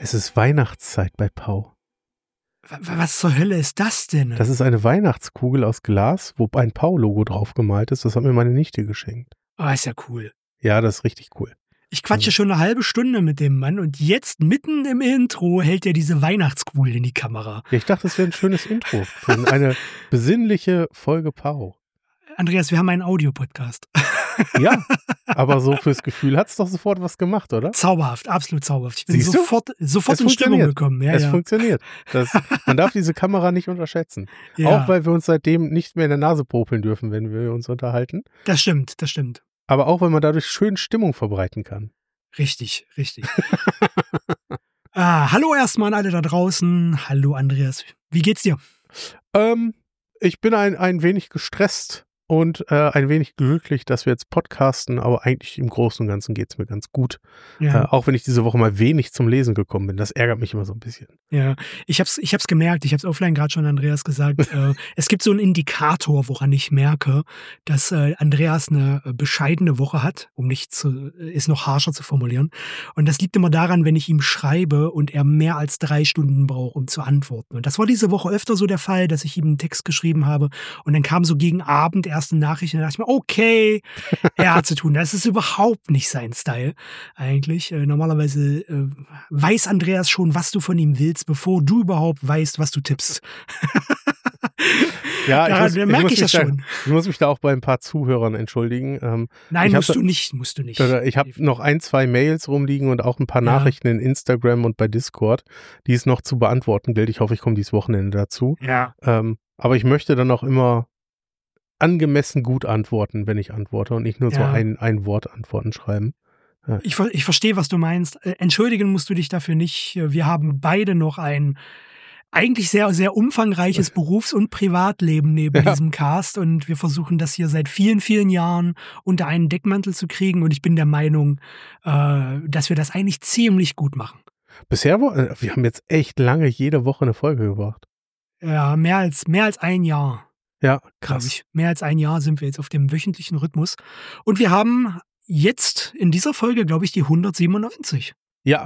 Es ist Weihnachtszeit bei Pau. Was zur Hölle ist das denn? Das ist eine Weihnachtskugel aus Glas, wo ein Pau-Logo drauf gemalt ist. Das hat mir meine Nichte geschenkt. Oh, ist ja cool. Ja, das ist richtig cool. Ich quatsche schon eine halbe Stunde mit dem Mann und jetzt mitten im Intro hält er diese Weihnachtskugel in die Kamera. Ja, ich dachte, das wäre ein schönes Intro für eine besinnliche Folge Pau. Andreas, wir haben einen Audiopodcast. Ja, aber so fürs Gefühl hat es doch sofort was gemacht, oder? Zauberhaft, absolut zauberhaft. Ich bin Siehst du? sofort in Stimmung gekommen. Ja, es funktioniert. Man darf diese Kamera nicht unterschätzen. Ja. Auch weil wir uns seitdem nicht mehr in der Nase popeln dürfen, wenn wir uns unterhalten. Das stimmt. Aber auch, weil man dadurch schön Stimmung verbreiten kann. Richtig. Hallo erstmal an alle da draußen. Hallo Andreas. Wie geht's dir? Ich bin ein wenig gestresst und ein wenig glücklich, dass wir jetzt podcasten, aber eigentlich im Großen und Ganzen geht's mir ganz gut. Ja. Auch wenn ich diese Woche mal wenig zum Lesen gekommen bin. Das ärgert mich immer so ein bisschen. Ja, ich hab's gemerkt, ich hab's offline gerade schon Andreas gesagt. Es gibt so einen Indikator, woran ich merke, dass Andreas eine bescheidene Woche hat, um es noch harscher zu formulieren. Und das liegt immer daran, wenn ich ihm schreibe und er mehr als 3 Stunden braucht, um zu antworten. Und das war diese Woche öfter so der Fall, dass ich ihm einen Text geschrieben habe und dann kam so gegen Abend erste Nachricht und da dachte ich mir, okay, er hat zu tun. Das ist überhaupt nicht sein Style eigentlich. Normalerweise weiß Andreas schon, was du von ihm willst, bevor du überhaupt weißt, was du tippst. Ja, ich muss mich da auch bei ein paar Zuhörern entschuldigen. Nein, musst du nicht. Ich habe noch 1-2 Mails rumliegen und auch ein paar Nachrichten in Instagram und bei Discord, die es noch zu beantworten gilt. Ich hoffe, ich komme dieses Wochenende dazu. Ja. Aber ich möchte dann auch immer angemessen gut antworten, wenn ich antworte und nicht nur so ein Wort Antworten schreiben. Ja. Ich verstehe, was du meinst. Entschuldigen musst du dich dafür nicht. Wir haben beide noch ein eigentlich sehr, sehr umfangreiches Berufs- und Privatleben neben diesem Cast und wir versuchen das hier seit vielen, vielen Jahren unter einen Deckmantel zu kriegen und ich bin der Meinung, dass wir das eigentlich ziemlich gut machen. Bisher, wir haben jetzt echt lange jede Woche eine Folge gebracht. Ja, mehr als ein Jahr. Ja, krass. Mehr als ein Jahr sind wir jetzt auf dem wöchentlichen Rhythmus. Und wir haben jetzt in dieser Folge, glaube ich, die 197. Ja,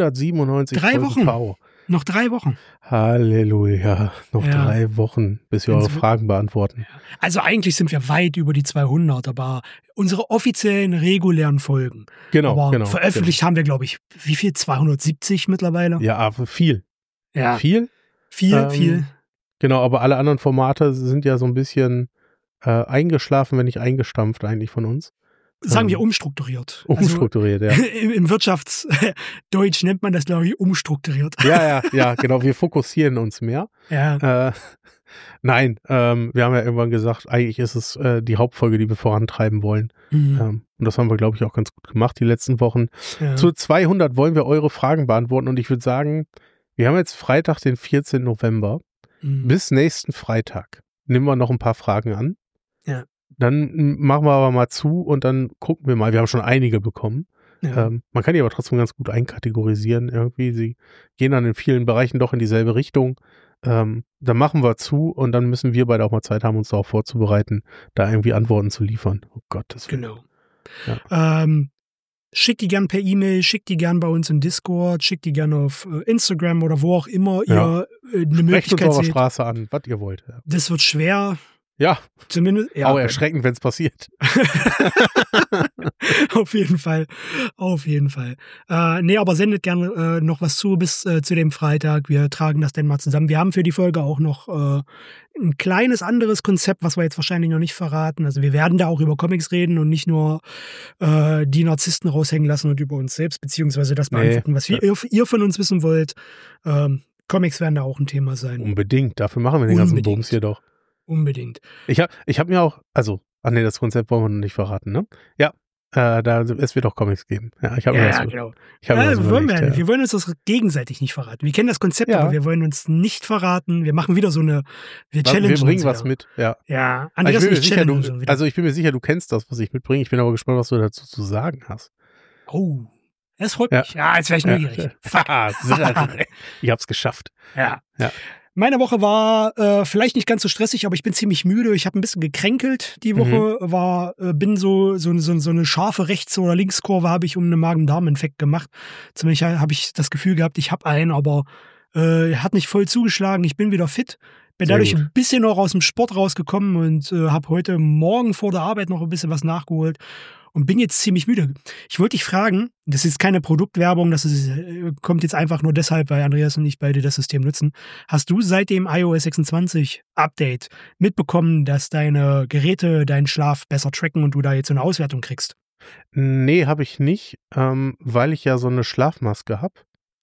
197 3 Folgen Wochen. Pau. Noch 3 Wochen. Halleluja. Noch 3 Wochen, bis wir eure Fragen beantworten. Also eigentlich sind wir weit über die 200, aber unsere offiziellen, regulären Folgen. Genau. Veröffentlicht haben wir, glaube ich, wie viel? 270 mittlerweile? Ja, aber viel. Ja. Viel? Viel. Genau, aber alle anderen Formate sind ja so ein bisschen eingeschlafen, wenn nicht eingestampft eigentlich von uns. Sagen wir umstrukturiert. Umstrukturiert, also, Im Wirtschaftsdeutsch nennt man das, glaube ich, umstrukturiert. Ja, genau. Wir fokussieren uns mehr. Ja. Nein, wir haben ja irgendwann gesagt, eigentlich ist es die Hauptfolge, die wir vorantreiben wollen. Und das haben wir, glaube ich, auch ganz gut gemacht die letzten Wochen. Ja. Zu 200 wollen wir eure Fragen beantworten und ich würde sagen, wir haben jetzt Freitag, den 14. November. Bis nächsten Freitag nehmen wir noch ein paar Fragen an. Ja. Dann machen wir aber mal zu und dann gucken wir mal. Wir haben schon einige bekommen. Ja. Man kann die aber trotzdem ganz gut einkategorisieren irgendwie. Sie gehen dann in vielen Bereichen doch in dieselbe Richtung. Dann machen wir zu und dann müssen wir beide auch mal Zeit haben, uns darauf vorzubereiten, da irgendwie Antworten zu liefern. Oh Gott, das Genau. Ja. Schickt die gern per E-Mail, schickt die gern bei uns in Discord, schickt die gern auf Instagram oder wo auch immer ihr eine Möglichkeit seht. Uns auf seht. der Straße an, was ihr wollt. Ja. Das wird schwer. Ja. Zumindest. Ja. Auch erschreckend, wenn es passiert. Auf jeden Fall. Nee, aber sendet gerne noch was zu bis zu dem Freitag. Wir tragen das dann mal zusammen. Wir haben für die Folge auch noch ein kleines anderes Konzept, was wir jetzt wahrscheinlich noch nicht verraten. Also wir werden da auch über Comics reden und nicht nur die Narzissten raushängen lassen und über uns selbst, beziehungsweise das beantworten, was ihr von uns wissen wollt. Comics werden da auch ein Thema sein. Unbedingt. Dafür machen wir den ganzen Bums hier doch. Unbedingt. Ich hab mir auch, das Konzept wollen wir noch nicht verraten, ne? Ja, es wird auch Comics geben. Ja, genau. Wir wollen uns das gegenseitig nicht verraten. Wir kennen das Konzept, aber wir wollen uns nicht verraten. Wir machen wieder wir challengen wir bringen was mit, ja. Ja, Andreas und ich challengen uns wieder. Also ich bin mir sicher, du kennst das, was ich mitbringe. Ich bin aber gespannt, was du dazu zu sagen hast. Oh, das freut mich. Ja, jetzt wäre ich neugierig. Ich hab's geschafft. Ja. Meine Woche war vielleicht nicht ganz so stressig, aber ich bin ziemlich müde. Ich habe ein bisschen gekränkelt die Woche. Bin so eine scharfe Rechts- oder Linkskurve habe ich um einen Magen-Darm-Infekt gemacht. Zumindest habe ich das Gefühl gehabt, ich habe einen, aber hat nicht voll zugeschlagen. Ich bin wieder fit. Bin dadurch ein bisschen noch aus dem Sport rausgekommen und habe heute Morgen vor der Arbeit noch ein bisschen was nachgeholt. Und bin jetzt ziemlich müde. Ich wollte dich fragen, das ist keine Produktwerbung, kommt jetzt einfach nur deshalb, weil Andreas und ich beide das System nutzen. Hast du seit dem iOS 26 Update mitbekommen, dass deine Geräte deinen Schlaf besser tracken und du da jetzt so eine Auswertung kriegst? Nee, habe ich nicht, weil ich ja so eine Schlafmaske habe.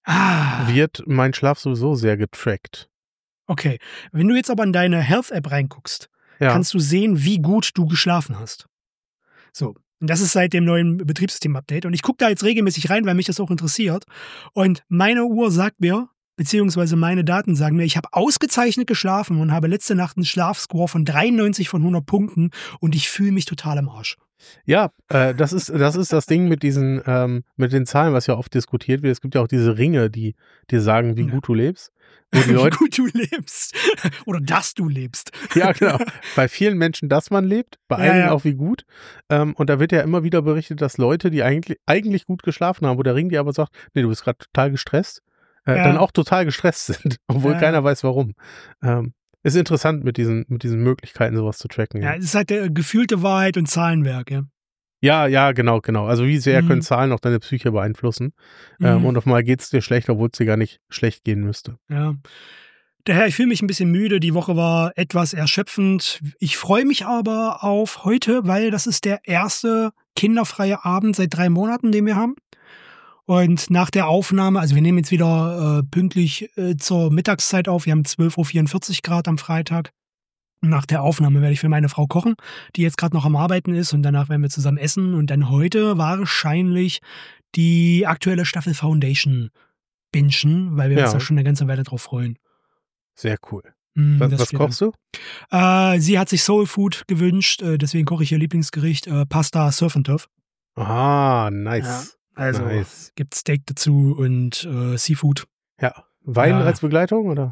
Wird mein Schlaf sowieso sehr getrackt. Okay, wenn du jetzt aber in deine Health-App reinguckst, kannst du sehen, wie gut du geschlafen hast. So. Und das ist seit dem neuen Betriebssystem-Update. Und ich gucke da jetzt regelmäßig rein, weil mich das auch interessiert. Und meine Uhr sagt mir, beziehungsweise meine Daten sagen mir, ich habe ausgezeichnet geschlafen und habe letzte Nacht einen Schlafscore von 93 von 100 Punkten und ich fühle mich total im Arsch. Ja, das ist das Ding mit mit den Zahlen, was ja oft diskutiert wird. Es gibt ja auch diese Ringe, die dir sagen, wie gut du lebst. Wie gut du lebst. Oder dass du lebst. Ja, genau. Bei vielen Menschen, dass man lebt, bei einigen auch wie gut. Und da wird ja immer wieder berichtet, dass Leute, die eigentlich gut geschlafen haben, wo der Ring dir aber sagt, nee, du bist gerade total gestresst, dann auch total gestresst sind, obwohl keiner weiß, warum. Ist interessant mit diesen Möglichkeiten, sowas zu tracken. Ja, es ist halt der gefühlte Wahrheit und Zahlenwerk, ja. Ja, genau. Also wie sehr können Zahlen auch deine Psyche beeinflussen? Und auf einmal geht es dir schlecht, obwohl es dir gar nicht schlecht gehen müsste. Ja. Daher, ich fühle mich ein bisschen müde. Die Woche war etwas erschöpfend. Ich freue mich aber auf heute, weil das ist der erste kinderfreie Abend seit 3 Monaten, den wir haben. Und nach der Aufnahme, also wir nehmen jetzt wieder pünktlich zur Mittagszeit auf. Wir haben 12:44 Uhr Grad am Freitag. Nach der Aufnahme werde ich für meine Frau kochen, die jetzt gerade noch am Arbeiten ist. Und danach werden wir zusammen essen. Und dann heute wahrscheinlich die aktuelle Staffel Foundation bingen, weil wir uns da schon eine ganze Weile drauf freuen. Sehr cool. Was kochst du? Sie hat sich Soul Food gewünscht, deswegen koche ich ihr Lieblingsgericht, Pasta Surf and Turf. Ah, nice. Ja, also gibt Steak dazu und Seafood. Ja. Wein als Begleitung, oder?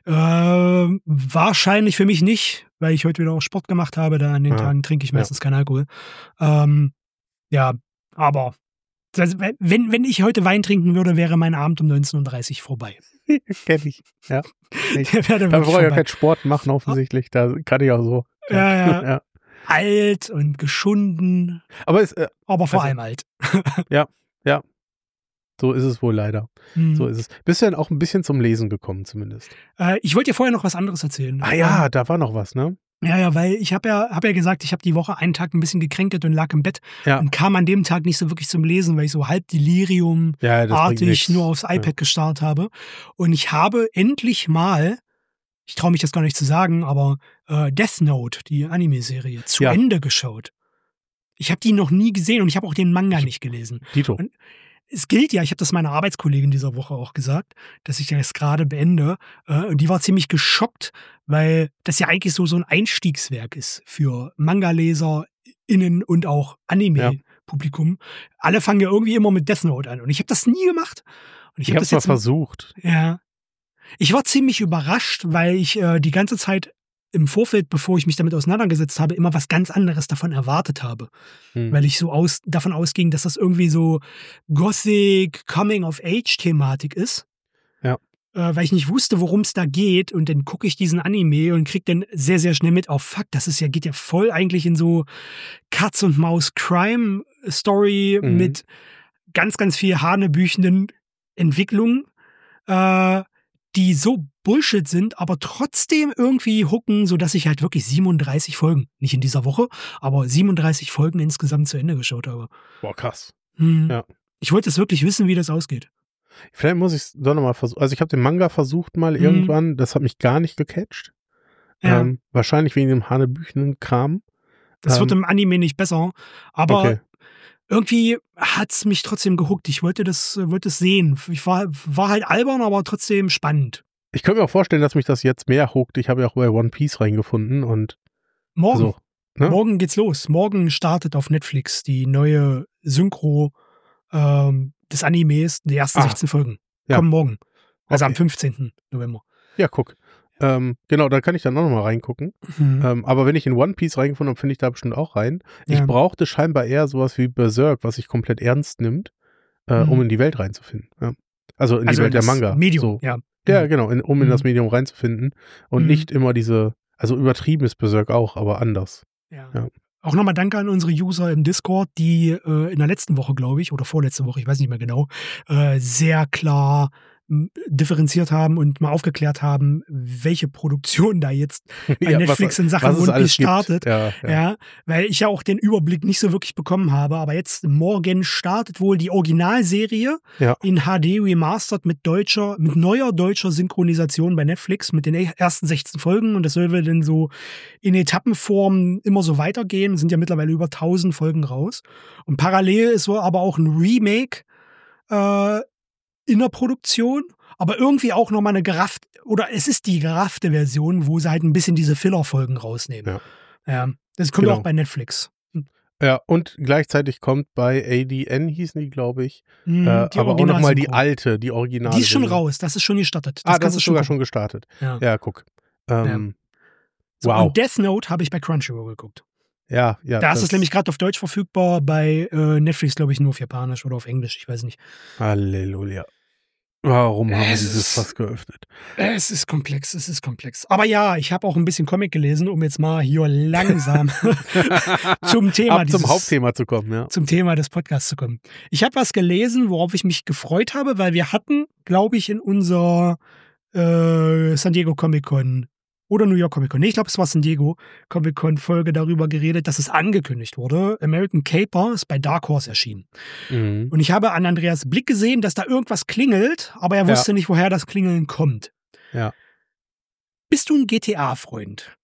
Wahrscheinlich für mich nicht, weil ich heute wieder auch Sport gemacht habe. Da an den Tagen trinke ich meistens keinen Alkohol. Ja, aber wenn ich heute Wein trinken würde, wäre mein Abend um 19:30 Uhr vorbei. Kenn ich, ja. Da brauche ich ja keinen Sport machen, offensichtlich. Da kann ich auch so. Ja. Alt und geschunden. Aber vor allem alt. Ja. So ist es wohl leider. So ist es. Bist du denn auch ein bisschen zum Lesen gekommen, zumindest? Ich wollte dir vorher noch was anderes erzählen. Ah ja, da war noch was, ne? Ja, weil ich hab ja gesagt, ich habe die Woche einen Tag ein bisschen gekränkelt und lag im Bett und kam an dem Tag nicht so wirklich zum Lesen, weil ich so halb Delirium-artig nur aufs iPad gestarrt habe. Und ich habe endlich mal, ich traue mich das gar nicht zu sagen, aber Death Note, die Anime-Serie, zu Ende geschaut. Ich habe die noch nie gesehen und ich habe auch den Manga nicht gelesen. Dito. Und es gilt ja, ich habe das meiner Arbeitskollegin dieser Woche auch gesagt, dass ich das gerade beende. Und die war ziemlich geschockt, weil das ja eigentlich so ein Einstiegswerk ist für Manga-LeserInnen und auch Anime-Publikum. Alle fangen ja irgendwie immer mit Death Note an. Und ich habe das nie gemacht. Und ich habe das jetzt mal versucht. Ja. Ich war ziemlich überrascht, weil ich die ganze Zeit im Vorfeld, bevor ich mich damit auseinandergesetzt habe, immer was ganz anderes davon erwartet habe. Weil ich so davon ausging, dass das irgendwie so Gothic, Coming-of-Age-Thematik ist. Ja. Weil ich nicht wusste, worum es da geht. Und dann gucke ich diesen Anime und kriege dann sehr, sehr schnell mit, fuck, geht ja voll eigentlich in so Katz-und-Maus-Crime-Story mit ganz, ganz viel hanebüchenden Entwicklungen, die so Bullshit sind, aber trotzdem irgendwie hooken, sodass ich halt wirklich 37 Folgen, nicht in dieser Woche, aber 37 Folgen insgesamt zu Ende geschaut habe. Boah, krass. Ja. Ich wollte es wirklich wissen, wie das ausgeht. Vielleicht muss ich es doch nochmal versuchen. Also ich habe den Manga versucht mal irgendwann, das hat mich gar nicht gecatcht. Ja. Wahrscheinlich wegen dem hanebüchenden Kram. Das wird im Anime nicht besser, aber irgendwie hat es mich trotzdem gehuckt. Ich wollte das sehen. Ich war halt albern, aber trotzdem spannend. Ich könnte mir auch vorstellen, dass mich das jetzt mehr huckt. Ich habe ja auch bei One Piece reingefunden und morgen. Morgen geht's los. Morgen startet auf Netflix die neue Synchro des Animes, die ersten 16 Folgen. Kommen morgen. Also am 15. November. Ja, guck. Genau, da kann ich dann auch nochmal reingucken. Aber wenn ich in One Piece reingefunden habe, finde ich da bestimmt auch rein. Ich brauchte scheinbar eher sowas wie Berserk, was sich komplett ernst nimmt, um in die Welt reinzufinden. Ja. Also in die Welt der Manga. Medium, so. Ja, genau, um in das Medium reinzufinden und nicht immer also übertrieben ist Berserk auch, aber anders. Ja. Auch nochmal danke an unsere User im Discord, die in der letzten Woche, glaube ich, oder vorletzte Woche, ich weiß nicht mehr genau, sehr klar differenziert haben und mal aufgeklärt haben, welche Produktion da jetzt bei Netflix in Sachen One Piece startet. Ja, weil ich ja auch den Überblick nicht so wirklich bekommen habe. Aber jetzt morgen startet wohl die Originalserie in HD remastered mit neuer deutscher Synchronisation bei Netflix mit den ersten 16 Folgen. Und das soll dann so in Etappenform immer so weitergehen. Es sind ja mittlerweile über 1000 Folgen raus. Und parallel ist wohl aber auch ein Remake in der Produktion, aber irgendwie auch nochmal es ist die geraffte Version, wo sie halt ein bisschen diese Filler-Folgen rausnehmen. Ja, das kommt auch bei Netflix. Ja, und gleichzeitig kommt bei ADN, hießen die, glaube ich, aber auch nochmal die alte, die Originale. Die ist schon raus, das ist schon gestartet. Das ist sogar schon gestartet. Ja, guck. Wow. Und Death Note habe ich bei Crunchyroll geguckt. Ja. Da ist es nämlich gerade auf Deutsch verfügbar, bei Netflix, glaube ich, nur auf Japanisch oder auf Englisch, ich weiß nicht. Halleluja. Warum haben sie dieses Fass geöffnet? Es ist komplex. Aber ja, ich habe auch ein bisschen Comic gelesen, um jetzt mal hier langsam zum Hauptthema zu kommen, ja. Zum Thema des Podcasts zu kommen. Ich habe was gelesen, worauf ich mich gefreut habe, weil wir hatten, glaube ich, in unserer San Diego Comic-Con oder New York Comic-Con. Nee, ich glaube, es war San Diego Comic-Con-Folge darüber geredet, dass es angekündigt wurde. American Caper ist bei Dark Horse erschienen. Und ich habe an Andreas Blick gesehen, dass da irgendwas klingelt, aber er wusste nicht, woher das Klingeln kommt. Ja. Bist du ein GTA-Freund?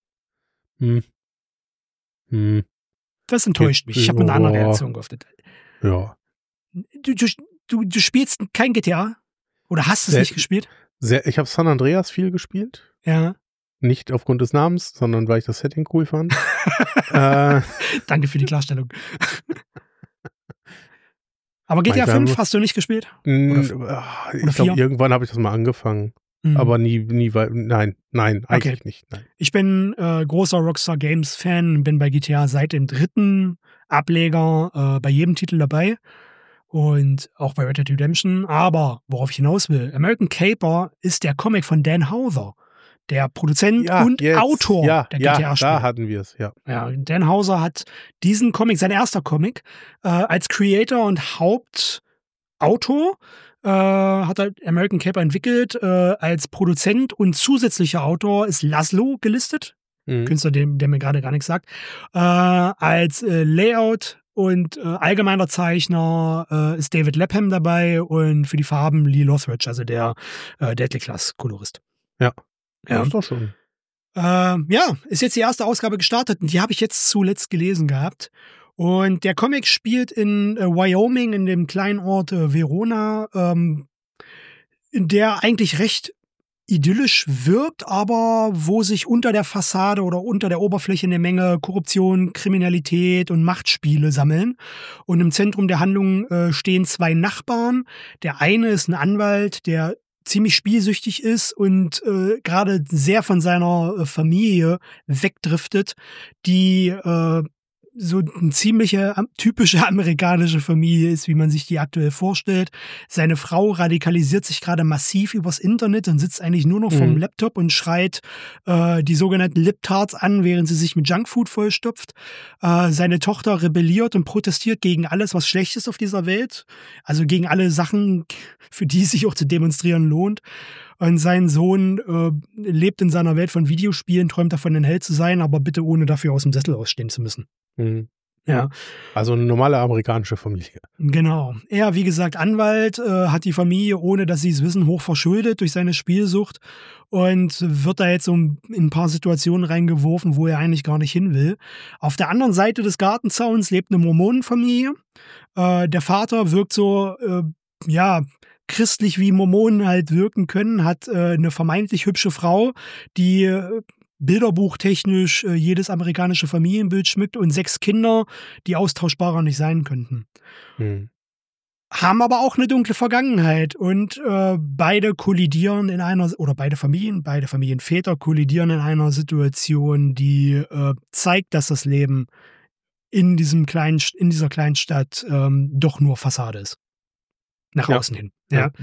Das enttäuscht mich. Ich habe eine andere Reaktion gehofft. Ja. Du spielst kein GTA? Oder hast es nicht gespielt? Ich habe San Andreas viel gespielt. Ja. Nicht aufgrund des Namens, sondern weil ich das Setting cool fand. Danke für die Klarstellung. Aber GTA 5 hast du nicht gespielt? Ich glaube, irgendwann habe ich das mal angefangen. Aber nie, nein, eigentlich nicht. Nein. Ich bin großer Rockstar Games Fan, bin bei GTA seit dem 3. Ableger bei jedem Titel dabei. Und auch bei Red Dead Redemption. Aber worauf ich hinaus will, American Caper ist der Comic von Dan Houser. Der Produzent und Autor der GTA-Spiele. Da hatten wir es, ja. Dan Houser hat diesen Comic, sein erster Comic, als Creator und Hauptautor hat er American Caper entwickelt. Als Produzent und zusätzlicher Autor ist Laszlo gelistet. Künstler, der mir gerade gar nichts sagt. Als Layout und allgemeiner Zeichner ist David Lapham dabei und für die Farben Lee Lothridge, also der Deadly Class-Kolorist. Ja. Das ist doch schon. Ist jetzt die erste Ausgabe gestartet und die habe ich jetzt zuletzt gelesen gehabt. Und der Comic spielt in Wyoming, in dem kleinen Ort Verona, in der eigentlich recht idyllisch wirkt, aber wo sich unter der Fassade oder unter der Oberfläche eine Menge Korruption, Kriminalität und Machtspiele sammeln. Und im Zentrum der Handlung stehen 2 Nachbarn. Der eine ist ein Anwalt, der ziemlich spielsüchtig ist und gerade sehr von seiner Familie wegdriftet, die so eine ziemliche typische amerikanische Familie ist, wie man sich die aktuell vorstellt. Seine Frau radikalisiert sich gerade massiv übers Internet und sitzt eigentlich nur noch vorm Laptop und schreit die sogenannten Lip-Tarts an, während sie sich mit Junkfood vollstopft. Seine Tochter rebelliert und protestiert gegen alles, was schlecht ist auf dieser Welt. Also gegen alle Sachen, für die es sich auch zu demonstrieren lohnt. Und sein Sohn lebt in seiner Welt von Videospielen, träumt davon, ein Held zu sein, aber bitte ohne dafür aus dem Sessel ausstehen zu müssen. Ja. Also eine normale amerikanische Familie. Genau. Er, wie gesagt, Anwalt, hat die Familie, ohne dass sie es wissen, hoch verschuldet durch seine Spielsucht und wird da jetzt so in ein paar Situationen reingeworfen, wo er eigentlich gar nicht hin will. Auf der anderen Seite des Gartenzauns lebt eine Mormonenfamilie. Der Vater wirkt so, christlich wie Mormonen halt wirken können, hat eine vermeintlich hübsche Frau, die bilderbuchtechnisch jedes amerikanische Familienbild schmückt und 6 Kinder, die austauschbarer nicht sein könnten. haben aber auch eine dunkle Vergangenheit und beide kollidieren beide Familienväter kollidieren in einer Situation, die zeigt, dass das Leben in dieser kleinen Stadt doch nur Fassade ist. Nach außen hin. Ja.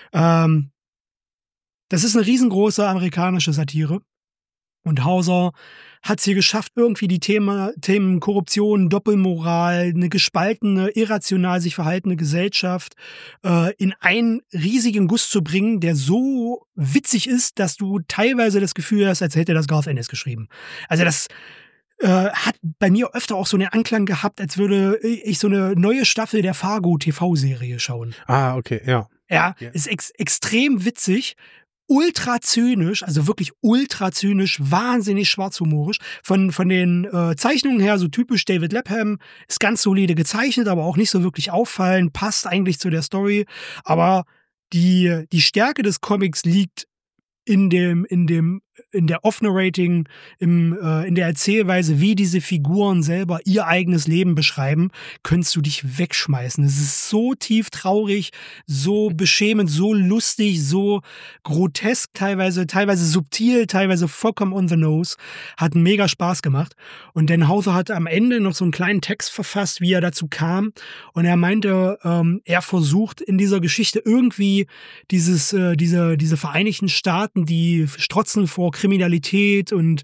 Das ist eine riesengroße amerikanische Satire. Und Hauser hat es hier geschafft, irgendwie die Themen Korruption, Doppelmoral, eine gespaltene, irrational sich verhaltene Gesellschaft in einen riesigen Guss zu bringen, der so witzig ist, dass du teilweise das Gefühl hast, als hätte das Garth Ennis geschrieben. Also das hat bei mir öfter auch so einen Anklang gehabt, als würde ich so eine neue Staffel der Fargo-TV-Serie schauen. Ah, okay, ja. Ja, ist extrem witzig. Ultra zynisch, also wirklich ultra zynisch, wahnsinnig schwarzhumorisch. Von den Zeichnungen her so typisch David Lapham, ist ganz solide gezeichnet, aber auch nicht so wirklich auffallend, passt eigentlich zu der Story. Aber die Stärke des Comics liegt in der Off-Narrating, in der Erzählweise, wie diese Figuren selber ihr eigenes Leben beschreiben, könntest du dich wegschmeißen. Es ist so tief traurig, so beschämend, so lustig, so grotesk teilweise subtil, teilweise vollkommen on the nose. Hat mega Spaß gemacht. Und Dan Houser hat am Ende noch so einen kleinen Text verfasst, wie er dazu kam. Und er meinte, er versucht in dieser Geschichte irgendwie diese Vereinigten Staaten, die strotzen vor Kriminalität und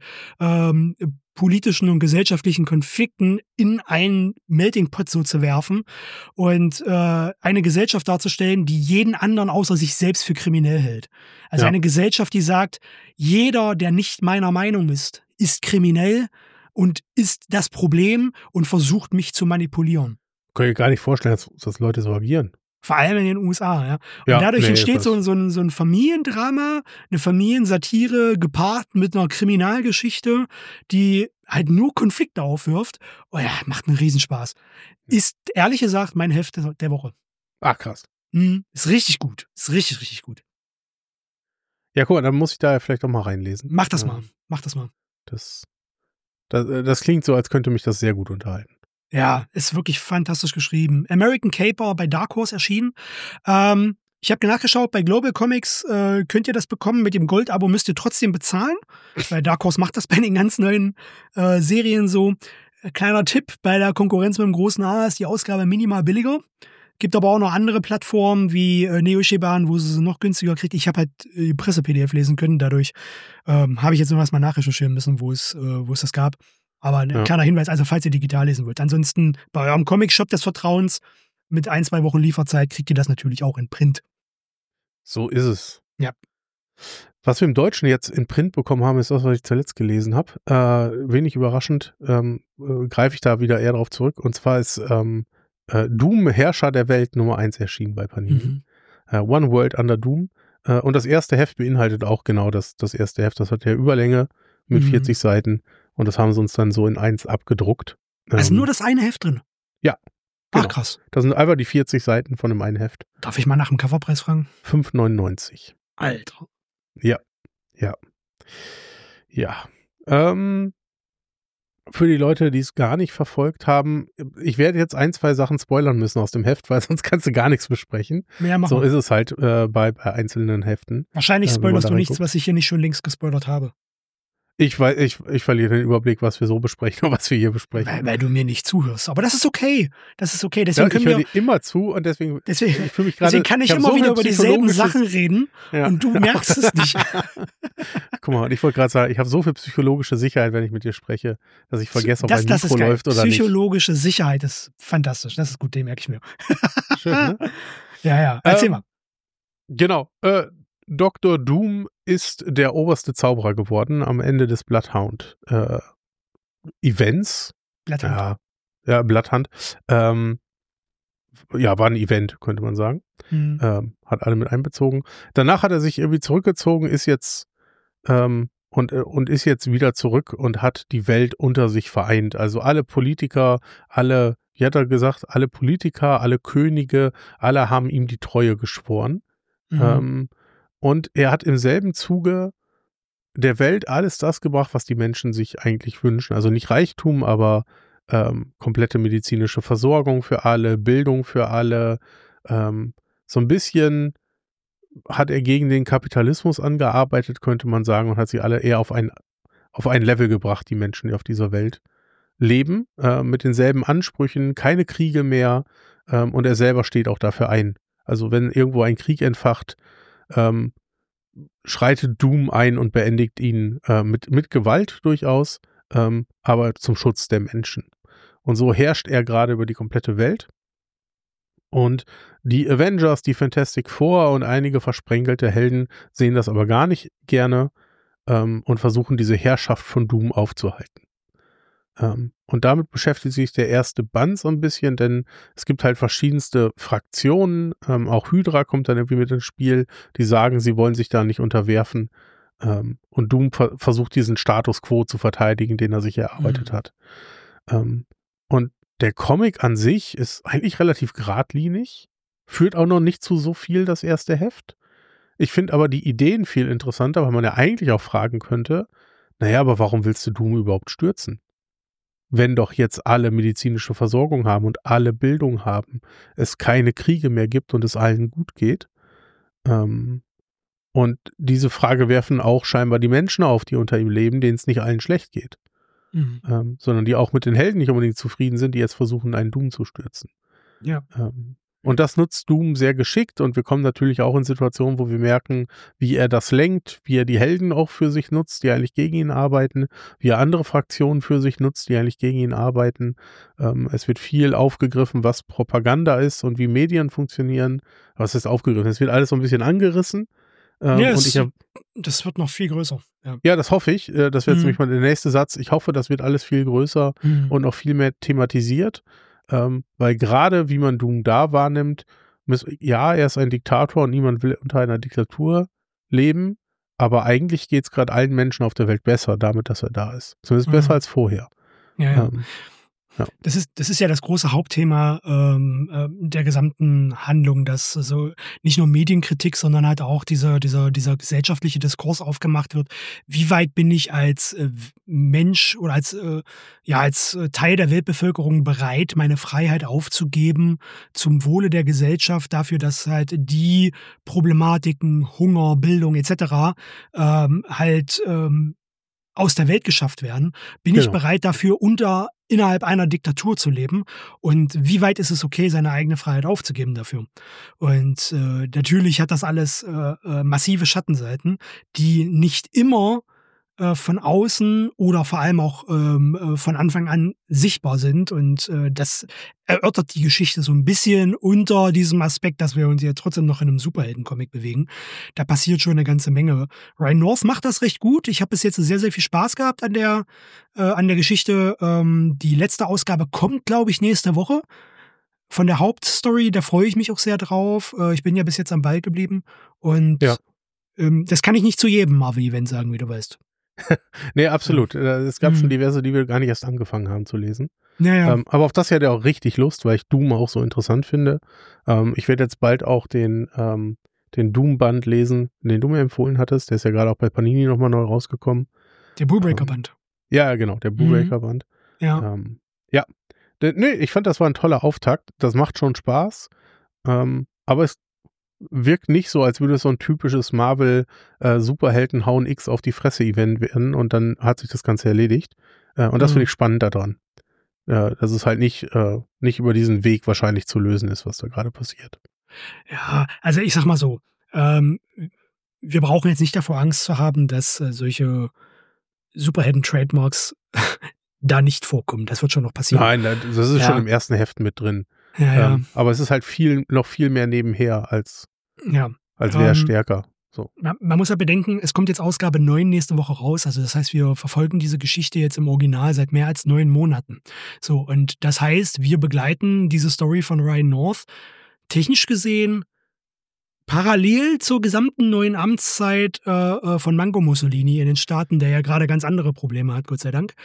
politischen und gesellschaftlichen Konflikten in einen Melting Pot so zu werfen und eine Gesellschaft darzustellen, die jeden anderen außer sich selbst für kriminell hält. Also eine Gesellschaft, die sagt, jeder, der nicht meiner Meinung ist kriminell und ist das Problem und versucht, mich zu manipulieren. Kann ich gar nicht vorstellen, dass Leute so agieren. Vor allem in den USA, ja. Und dadurch entsteht so ein Familiendrama, eine Familiensatire gepaart mit einer Kriminalgeschichte, die halt nur Konflikte aufwirft. Oh ja, macht einen Riesenspaß. Ist, ehrlich gesagt, mein Heft der Woche. Ach, krass. Ist richtig gut. Ist richtig, richtig gut. Ja, guck mal, dann muss ich da vielleicht auch mal reinlesen. Mach das mal. Das klingt so, als könnte mich das sehr gut unterhalten. Ja, ist wirklich fantastisch geschrieben. American Caper bei Dark Horse erschienen. Ich habe nachgeschaut, bei Global Comics könnt ihr das bekommen. Mit dem Gold-Abo müsst ihr trotzdem bezahlen. Weil Dark Horse macht das bei den ganz neuen Serien so. Kleiner Tipp, bei der Konkurrenz mit dem großen A ist die Ausgabe minimal billiger. Gibt aber auch noch andere Plattformen wie Neosheban, wo sie noch günstiger kriegt. Ich habe halt die Presse-PDF lesen können. Dadurch habe ich jetzt noch was mal nachrecherchieren müssen, wo es das gab. Aber ein kleiner Hinweis, also falls ihr digital lesen wollt. Ansonsten bei eurem Comic-Shop des Vertrauens mit 1-2 Wochen Lieferzeit kriegt ihr das natürlich auch in Print. So ist es. Ja. Was wir im Deutschen jetzt in Print bekommen haben, ist das, was ich zuletzt gelesen habe. Wenig überraschend greife ich da wieder eher drauf zurück. Und zwar ist Doom, Herrscher der Welt, Nummer 1 erschienen bei Panini. One World Under Doom. Und das erste Heft beinhaltet auch genau das erste Heft. Das hat ja Überlänge mit 40 Seiten. Und das haben sie uns dann so in 1 abgedruckt. Also nur das eine Heft drin? Ja. Genau. Ach, krass. Das sind einfach die 40 Seiten von dem einen Heft. Darf ich mal nach dem Coverpreis fragen? 5,99. Alter. Ja. Für die Leute, die es gar nicht verfolgt haben, ich werde jetzt 1-2 Sachen spoilern müssen aus dem Heft, weil sonst kannst du gar nichts besprechen. Mehr machen. So ist es halt bei einzelnen Heften. Wahrscheinlich spoilerst du nichts, was ich hier nicht schon längst gespoilert habe. Ich verliere den Überblick, was wir so besprechen und was wir hier besprechen. Weil du mir nicht zuhörst. Aber das ist okay. Deswegen ich höre dir immer zu und deswegen fühle mich gerade. Deswegen kann ich immer so wieder über dieselben Sachen reden und du merkst es nicht. Guck mal, ich wollte gerade sagen, ich habe so viel psychologische Sicherheit, wenn ich mit dir spreche, dass ich vergesse, ob ein Mikro läuft oder nicht. Psychologische Sicherheit ist fantastisch. Das ist gut, den merke ich mir. Schön, ne? Ja. Erzähl mal. Genau. Dr. Doom ist der oberste Zauberer geworden am Ende des Bloodhound Events. Bloodhound. Ja, Bloodhound. War ein Event, könnte man sagen. Hat alle mit einbezogen. Danach hat er sich irgendwie zurückgezogen, ist jetzt und ist jetzt wieder zurück und hat die Welt unter sich vereint. Also alle Politiker, wie hat er gesagt, alle Politiker, alle Könige, alle haben ihm die Treue geschworen. Und er hat im selben Zuge der Welt alles das gebracht, was die Menschen sich eigentlich wünschen. Also nicht Reichtum, aber komplette medizinische Versorgung für alle, Bildung für alle, So ein bisschen hat er gegen den Kapitalismus angearbeitet, könnte man sagen, und hat sie alle eher auf ein Level gebracht, die Menschen, die auf dieser Welt leben, mit denselben Ansprüchen, keine Kriege mehr, und er selber steht auch dafür ein. Also wenn irgendwo ein Krieg entfacht, schreitet Doom ein und beendigt ihn mit Gewalt durchaus, aber zum Schutz der Menschen. Und so herrscht er gerade über die komplette Welt. Und die Avengers, die Fantastic Four und einige versprenkelte Helden sehen das aber gar nicht gerne und versuchen diese Herrschaft von Doom aufzuhalten. Und damit beschäftigt sich der erste Band so ein bisschen, denn es gibt halt verschiedenste Fraktionen, auch Hydra kommt dann irgendwie mit ins Spiel, die sagen, sie wollen sich da nicht unterwerfen, und Doom versucht diesen Status quo zu verteidigen, den er sich erarbeitet hat. Und der Comic an sich ist eigentlich relativ geradlinig, führt auch noch nicht zu so viel, das erste Heft. Ich finde aber die Ideen viel interessanter, weil man ja eigentlich auch fragen könnte, naja, aber warum willst du Doom überhaupt stürzen? Wenn doch jetzt alle medizinische Versorgung haben und alle Bildung haben, es keine Kriege mehr gibt und es allen gut geht. Und diese Frage werfen auch scheinbar die Menschen auf, die unter ihm leben, denen es nicht allen schlecht geht. Sondern die auch mit den Helden nicht unbedingt zufrieden sind, die jetzt versuchen, einen Doom zu stürzen. Ja. Und das nutzt Doom sehr geschickt und wir kommen natürlich auch in Situationen, wo wir merken, wie er das lenkt, wie er die Helden auch für sich nutzt, die eigentlich gegen ihn arbeiten, wie er andere Fraktionen für sich nutzt, die eigentlich gegen ihn arbeiten. Es wird viel aufgegriffen, was Propaganda ist und wie Medien funktionieren. Was ist aufgegriffen? Es wird alles so ein bisschen angerissen. Das wird noch viel größer. Ja, das hoffe ich. Das wäre jetzt nämlich mal der nächste Satz. Ich hoffe, das wird alles viel größer und noch viel mehr thematisiert. Weil gerade wie man Doom da wahrnimmt, ja, er ist ein Diktator und niemand will unter einer Diktatur leben, aber eigentlich geht es gerade allen Menschen auf der Welt besser damit, dass er da ist. Zumindest besser als vorher. Ja. Das ist ja das große Hauptthema der gesamten Handlung, dass so nicht nur Medienkritik, sondern halt auch dieser gesellschaftliche Diskurs aufgemacht wird. Wie weit bin ich als Mensch oder als Teil der Weltbevölkerung bereit, meine Freiheit aufzugeben zum Wohle der Gesellschaft, dafür, dass halt die Problematiken, Hunger, Bildung etc. Aus der Welt geschafft werden, bin ich bereit dafür, innerhalb einer Diktatur zu leben und wie weit ist es okay, seine eigene Freiheit aufzugeben dafür. Und natürlich hat das alles massive Schattenseiten, die nicht immer von außen oder vor allem auch von Anfang an sichtbar sind und das erörtert die Geschichte so ein bisschen unter diesem Aspekt, dass wir uns ja trotzdem noch in einem Superhelden-Comic bewegen. Da passiert schon eine ganze Menge. Ryan North macht das recht gut. Ich habe bis jetzt sehr, sehr viel Spaß gehabt an der Geschichte. Die letzte Ausgabe kommt, glaube ich, nächste Woche. Von der Hauptstory, da freue ich mich auch sehr drauf. Ich bin ja bis jetzt am Ball geblieben und das kann ich nicht zu jedem Marvel-Event sagen, wie du weißt. Nee, absolut. Es gab schon diverse, die wir gar nicht erst angefangen haben zu lesen. Ja. Aber auf das hätte er auch richtig Lust, weil ich Doom auch so interessant finde. Ich werde jetzt bald auch den Doom-Band lesen, den du mir empfohlen hattest. Der ist ja gerade auch bei Panini nochmal neu rausgekommen. Der Bullbreaker-Band. Ja, genau, der Bullbreaker-Band. Ja. Nee, ich fand, das war ein toller Auftakt. Das macht schon Spaß. Aber es wirkt nicht so, als würde es so ein typisches Marvel Superhelden hauen X auf die Fresse Event werden und dann hat sich das Ganze erledigt. Und das finde ich spannend daran. Dass es halt nicht über diesen Weg wahrscheinlich zu lösen ist, was da gerade passiert. Ja, also ich sag mal so, wir brauchen jetzt nicht davor Angst zu haben, dass solche Superhelden-Trademarks da nicht vorkommen. Das wird schon noch passieren. Nein, das ist schon im ersten Heft mit drin. Ja. Aber es ist halt noch viel mehr nebenher als wäre stärker. So. Man muss ja bedenken, es kommt jetzt Ausgabe 9 nächste Woche raus. Also das heißt, wir verfolgen diese Geschichte jetzt im Original seit mehr als 9 Monaten. So, und das heißt, wir begleiten diese Story von Ryan North technisch gesehen parallel zur gesamten neuen Amtszeit von Mango Mussolini in den Staaten, der ja gerade ganz andere Probleme hat, Gott sei Dank.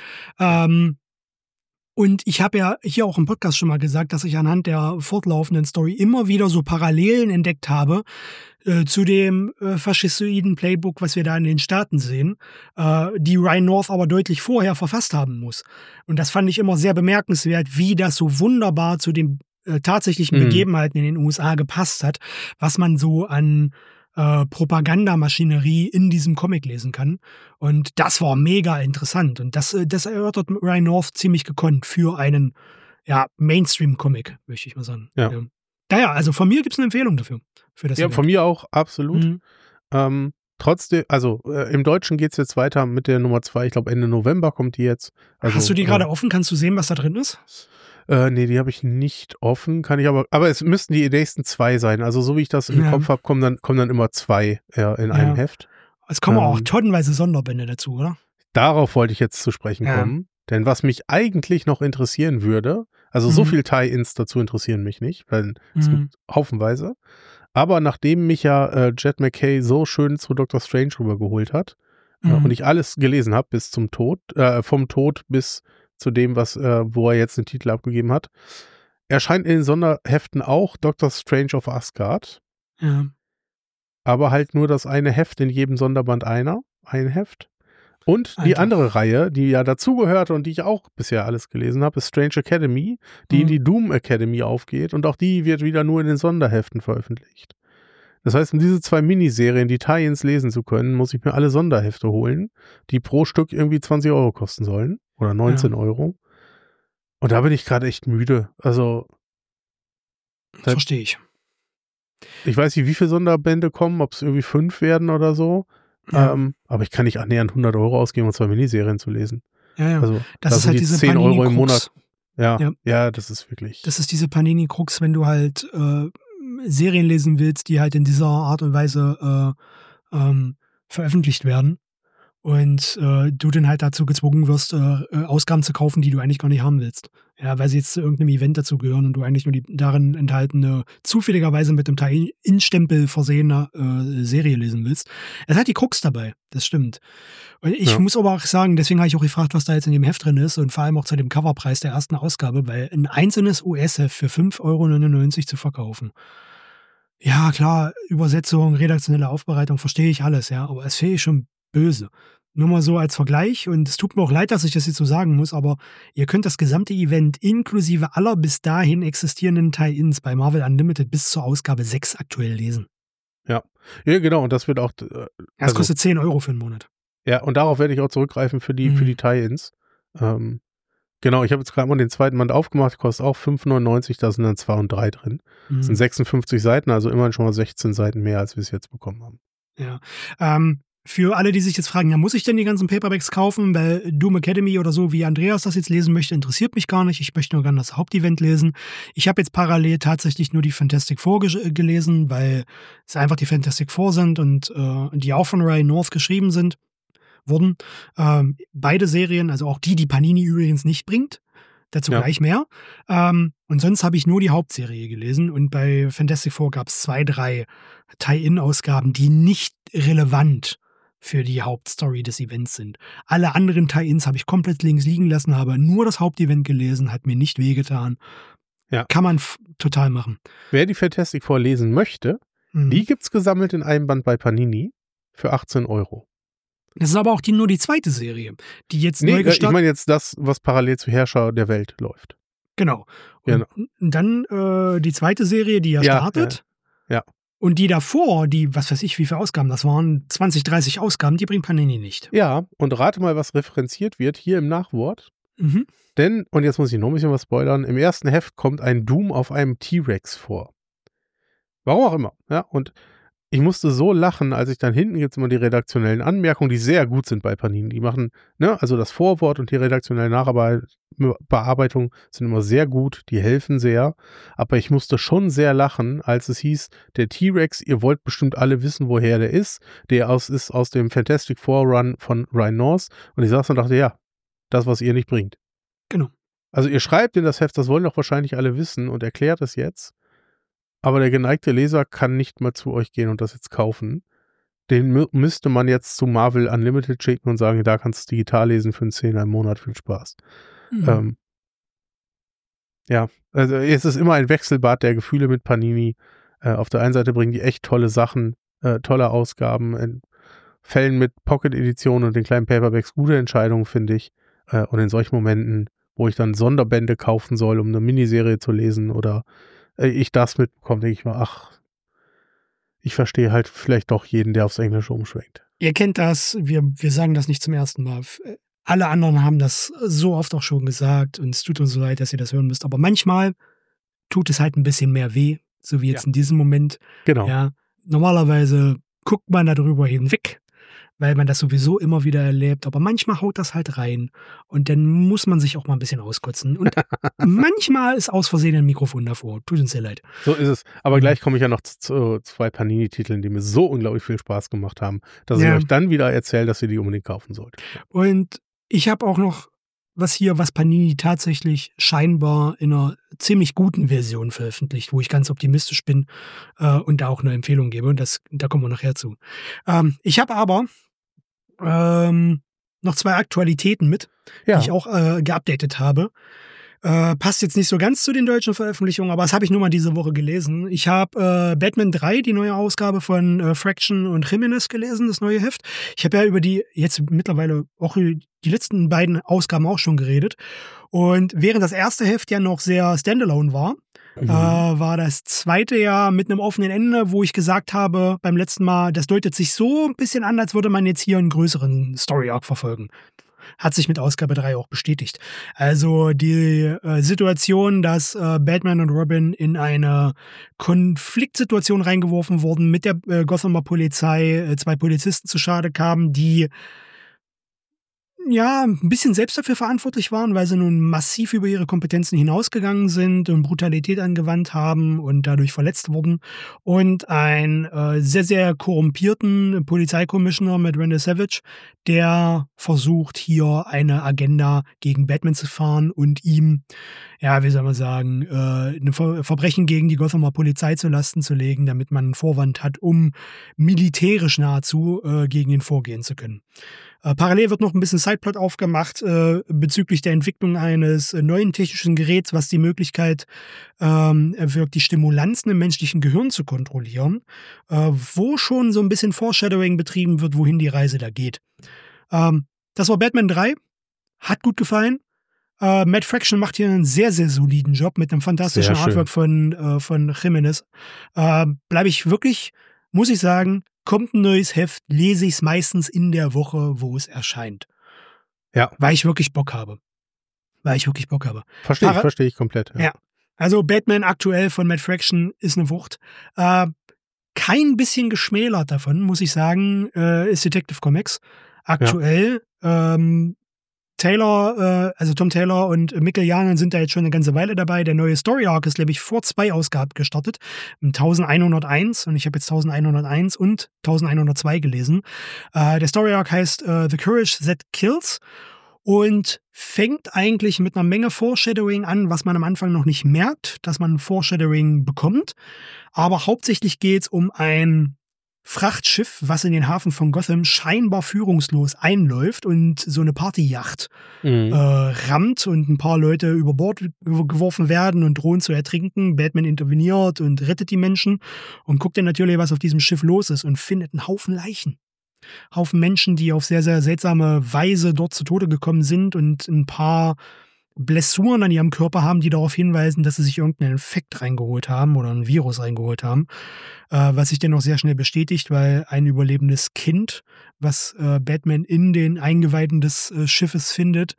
Und ich habe ja hier auch im Podcast schon mal gesagt, dass ich anhand der fortlaufenden Story immer wieder so Parallelen entdeckt habe zu dem faschistoiden Playbook, was wir da in den Staaten sehen, die Ryan North aber deutlich vorher verfasst haben muss. Und das fand ich immer sehr bemerkenswert, wie das so wunderbar zu dem tatsächlichen Begebenheiten in den USA gepasst hat, was man so an Propagandamaschinerie in diesem Comic lesen kann. Und das war mega interessant. Und das erörtert Ryan North ziemlich gekonnt für einen Mainstream-Comic, möchte ich mal sagen. Ja. Naja, also von mir gibt es eine Empfehlung dafür. Für das Event. Von mir auch, absolut. Trotzdem, also im Deutschen geht es jetzt weiter mit der Nummer 2. Ich glaube, Ende November kommt die jetzt. Also, hast du die gerade offen? Kannst du sehen, was da drin ist? Nee, die habe ich nicht offen, kann ich aber es müssten die nächsten 2 sein. Also so wie ich das im Kopf habe, kommen dann immer 2 in einem Heft. Es kommen auch tonnenweise Sonderbände dazu, oder? Darauf wollte ich jetzt zu sprechen kommen. Denn was mich eigentlich noch interessieren würde, also so viel Tie-Ins dazu interessieren mich nicht, weil es gibt haufenweise. Aber nachdem mich ja Jed MacKay so schön zu Doctor Strange rübergeholt hat und ich alles gelesen habe bis zum Tod, vom Tod bis zu dem, wo er jetzt den Titel abgegeben hat, erscheint in den Sonderheften auch Doctor Strange of Asgard. Ja. Aber halt nur das eine Heft in jedem Sonderband ein Heft. Und die andere Reihe, die ja dazugehört und die ich auch bisher alles gelesen habe, ist Strange Academy, die in die Doom Academy aufgeht und auch die wird wieder nur in den Sonderheften veröffentlicht. Das heißt, um diese 2 Miniserien, die Tie-Ins lesen zu können, muss ich mir alle Sonderhefte holen, die pro Stück irgendwie 20 Euro kosten sollen oder 19 Euro. Und da bin ich gerade echt müde. Also verstehe ich. Ich weiß nicht, wie viele Sonderbände kommen, ob es irgendwie 5 werden oder so. Aber ich kann nicht annähernd 100 Euro ausgeben, um 2 Miniserien zu lesen. Ja. Also, das ist halt diese 10 Euro im Monat. Ja, das ist wirklich. Das ist diese Panini-Krux, wenn du halt Serien lesen willst, die halt in dieser Art und Weise veröffentlicht werden. Und du dann halt dazu gezwungen wirst, Ausgaben zu kaufen, die du eigentlich gar nicht haben willst. Ja, weil sie jetzt zu irgendeinem Event dazu gehören und du eigentlich nur die darin enthaltene, zufälligerweise mit dem Tie-In-Stempel versehene Serie lesen willst. Es hat die Krux dabei, das stimmt. Und ich muss aber auch sagen, deswegen habe ich auch gefragt, was da jetzt in dem Heft drin ist und vor allem auch zu dem Coverpreis der ersten Ausgabe, weil ein einzelnes US-Heft für 5,99 € zu verkaufen. Ja, klar, Übersetzung, redaktionelle Aufbereitung, verstehe ich alles, ja, aber es fehlt schon böse. Nur mal so als Vergleich, und es tut mir auch leid, dass ich das jetzt so sagen muss, aber ihr könnt das gesamte Event inklusive aller bis dahin existierenden Tie-Ins bei Marvel Unlimited bis zur Ausgabe 6 aktuell lesen. Ja, genau, und das wird auch. Das kostet 10 Euro für einen Monat. Ja, und darauf werde ich auch zurückgreifen für die Tie-Ins. Genau, ich habe jetzt gerade mal den zweiten Band aufgemacht, kostet auch 5,99 €, da sind dann 2 und 3 drin. Das sind 56 Seiten, also immerhin schon mal 16 Seiten mehr, als wir es jetzt bekommen haben. Ja, für alle, die sich jetzt fragen, ja, muss ich denn die ganzen Paperbacks kaufen, weil Doom Academy oder so, wie Andreas das jetzt lesen möchte, interessiert mich gar nicht. Ich möchte nur gerne das Hauptevent lesen. Ich habe jetzt parallel tatsächlich nur die Fantastic Four gelesen, weil es einfach die Fantastic Four sind und die auch von Ryan North geschrieben wurden. Beide Serien, also auch die Panini übrigens nicht bringt. Dazu gleich mehr. Und sonst habe ich nur die Hauptserie gelesen und bei Fantastic Four gab es 2, 3 Tie-In-Ausgaben, die nicht relevant für die Hauptstory des Events sind. Alle anderen Tie-Ins habe ich komplett links liegen lassen, habe nur das Hauptevent gelesen, hat mir nicht wehgetan. Ja. Kann man total machen. Wer die Fantastic Four lesen möchte, die gibt's gesammelt in einem Band bei Panini für 18 €. Das ist aber auch nur die zweite Serie, die jetzt neu gestartet. Ich meine jetzt das, was parallel zu Herrscher der Welt läuft. Genau. Und dann die zweite Serie, die startet. Ja. Und die davor, die, was weiß ich, wie viele Ausgaben das waren, 20, 30 Ausgaben, die bringt Panini nicht. Ja, und rate mal, was referenziert wird hier im Nachwort. Denn, und jetzt muss ich noch ein bisschen was spoilern, im ersten Heft kommt ein Doom auf einem T-Rex vor. Warum auch immer. Ja, und ich musste so lachen, als ich dann hinten gibt es immer die redaktionellen Anmerkungen, die sehr gut sind bei Panini. Die machen, also das Vorwort und die redaktionelle Nachbearbeitung sind immer sehr gut, die helfen sehr. Aber ich musste schon sehr lachen, als es hieß, der T-Rex, ihr wollt bestimmt alle wissen, woher der ist. Der ist aus dem Fantastic Four Run von Ryan North. Und ich saß und dachte, ja, das, was ihr nicht bringt. Genau. Also ihr schreibt in das Heft, das wollen doch wahrscheinlich alle wissen und erklärt es jetzt. Aber der geneigte Leser kann nicht mal zu euch gehen und das jetzt kaufen. Den müsste man jetzt zu Marvel Unlimited schicken und sagen, da kannst du es digital lesen für einen 10er im Monat, viel Spaß. Ja, also es ist immer ein Wechselbad der Gefühle mit Panini. Auf der einen Seite bringen die echt tolle Sachen, tolle Ausgaben, in Fällen mit Pocket-Editionen und den kleinen Paperbacks gute Entscheidungen, finde ich. Und in solchen Momenten wo ich dann Sonderbände kaufen soll, um eine Miniserie zu lesen oder ich das mitbekomme, denke ich mal, ach, ich verstehe halt vielleicht doch jeden, der aufs Englische umschwenkt. Ihr kennt das, wir sagen das nicht zum ersten Mal. Alle anderen haben das so oft auch schon gesagt und es tut uns so leid, dass ihr das hören müsst. Aber manchmal tut es halt ein bisschen mehr weh, so wie jetzt in diesem Moment. Genau. Ja, normalerweise guckt man darüber hinweg, weil man das sowieso immer wieder erlebt. Aber manchmal haut das halt rein und dann muss man sich auch mal ein bisschen auskotzen. Und manchmal ist aus Versehen ein Mikrofon davor. Tut uns sehr leid. So ist es. Aber gleich komme ich ja noch zu 2 Panini-Titeln, die mir so unglaublich viel Spaß gemacht haben, dass ich euch dann wieder erzähle, dass ihr die unbedingt kaufen sollt. Und ich habe auch noch was Panini tatsächlich scheinbar in einer ziemlich guten Version veröffentlicht, wo ich ganz optimistisch bin und da auch eine Empfehlung gebe. Und da kommen wir nachher zu. Ich habe aber noch 2 Aktualitäten mit, die ich auch geupdatet habe. Passt jetzt nicht so ganz zu den deutschen Veröffentlichungen, aber das habe ich nur mal diese Woche gelesen. Ich habe Batman 3, die neue Ausgabe von Fraction und Jimenez gelesen, das neue Heft. Ich habe ja über die jetzt mittlerweile auch die letzten beiden Ausgaben auch schon geredet. Und während das erste Heft ja noch sehr standalone war, war das zweite ja mit einem offenen Ende, wo ich gesagt habe beim letzten Mal, das deutet sich so ein bisschen an, als würde man jetzt hier einen größeren Story-Arc verfolgen. Hat sich mit Ausgabe 3 auch bestätigt. Also die Situation, dass Batman und Robin in eine Konfliktsituation reingeworfen wurden mit der Gothamer Polizei, 2 Polizisten zu Schade kamen, die ja ein bisschen selbst dafür verantwortlich waren, weil sie nun massiv über ihre Kompetenzen hinausgegangen sind und Brutalität angewandt haben und dadurch verletzt wurden. Und einen sehr, sehr korrumpierten Polizeikommissioner mit Randall Savage, der versucht, hier eine Agenda gegen Batman zu fahren und ihm, ja, wie soll man sagen, ein Verbrechen gegen die Gothamer Polizei zu Lasten zu legen, damit man einen Vorwand hat, um militärisch nahezu gegen ihn vorgehen zu können. Parallel wird noch ein bisschen Sideplot aufgemacht bezüglich der Entwicklung eines neuen technischen Geräts, was die Möglichkeit erwirkt, die Stimulanzen im menschlichen Gehirn zu kontrollieren, wo schon so ein bisschen Foreshadowing betrieben wird, wohin die Reise da geht. Das war Batman 3, hat gut gefallen. Matt Fraction macht hier einen sehr, sehr soliden Job mit einem fantastischen Artwork von Jimenez. Bleibe ich wirklich, muss ich sagen, kommt ein neues Heft, lese ich es meistens in der Woche, wo es erscheint. Ja. Weil ich wirklich Bock habe. Verstehe ich komplett. Ja. Also Batman aktuell von Matt Fraction ist eine Wucht. Kein bisschen geschmälert davon, muss ich sagen, ist Detective Comics. Aktuell Tom Taylor und Mikkel Janen sind da jetzt schon eine ganze Weile dabei. Der neue Story Arc ist, glaube ich, vor 2 Ausgaben gestartet. 1101 und ich habe jetzt 1101 und 1102 gelesen. Der Story Arc heißt The Courage That Kills und fängt eigentlich mit einer Menge Foreshadowing an, was man am Anfang noch nicht merkt, dass man Foreshadowing bekommt. Aber hauptsächlich geht es um ein Frachtschiff, was in den Hafen von Gotham scheinbar führungslos einläuft und so eine Partyjacht rammt und ein paar Leute über Bord geworfen werden und drohen zu ertrinken. Batman interveniert und rettet die Menschen und guckt dann natürlich, was auf diesem Schiff los ist und findet einen Haufen Leichen. Haufen Menschen, die auf sehr, sehr seltsame Weise dort zu Tode gekommen sind und ein paar Blessuren an ihrem Körper haben, die darauf hinweisen, dass sie sich irgendeinen Infekt reingeholt haben oder ein Virus reingeholt haben, was sich dann auch sehr schnell bestätigt, weil ein überlebendes Kind, was Batman in den Eingeweiden des Schiffes findet,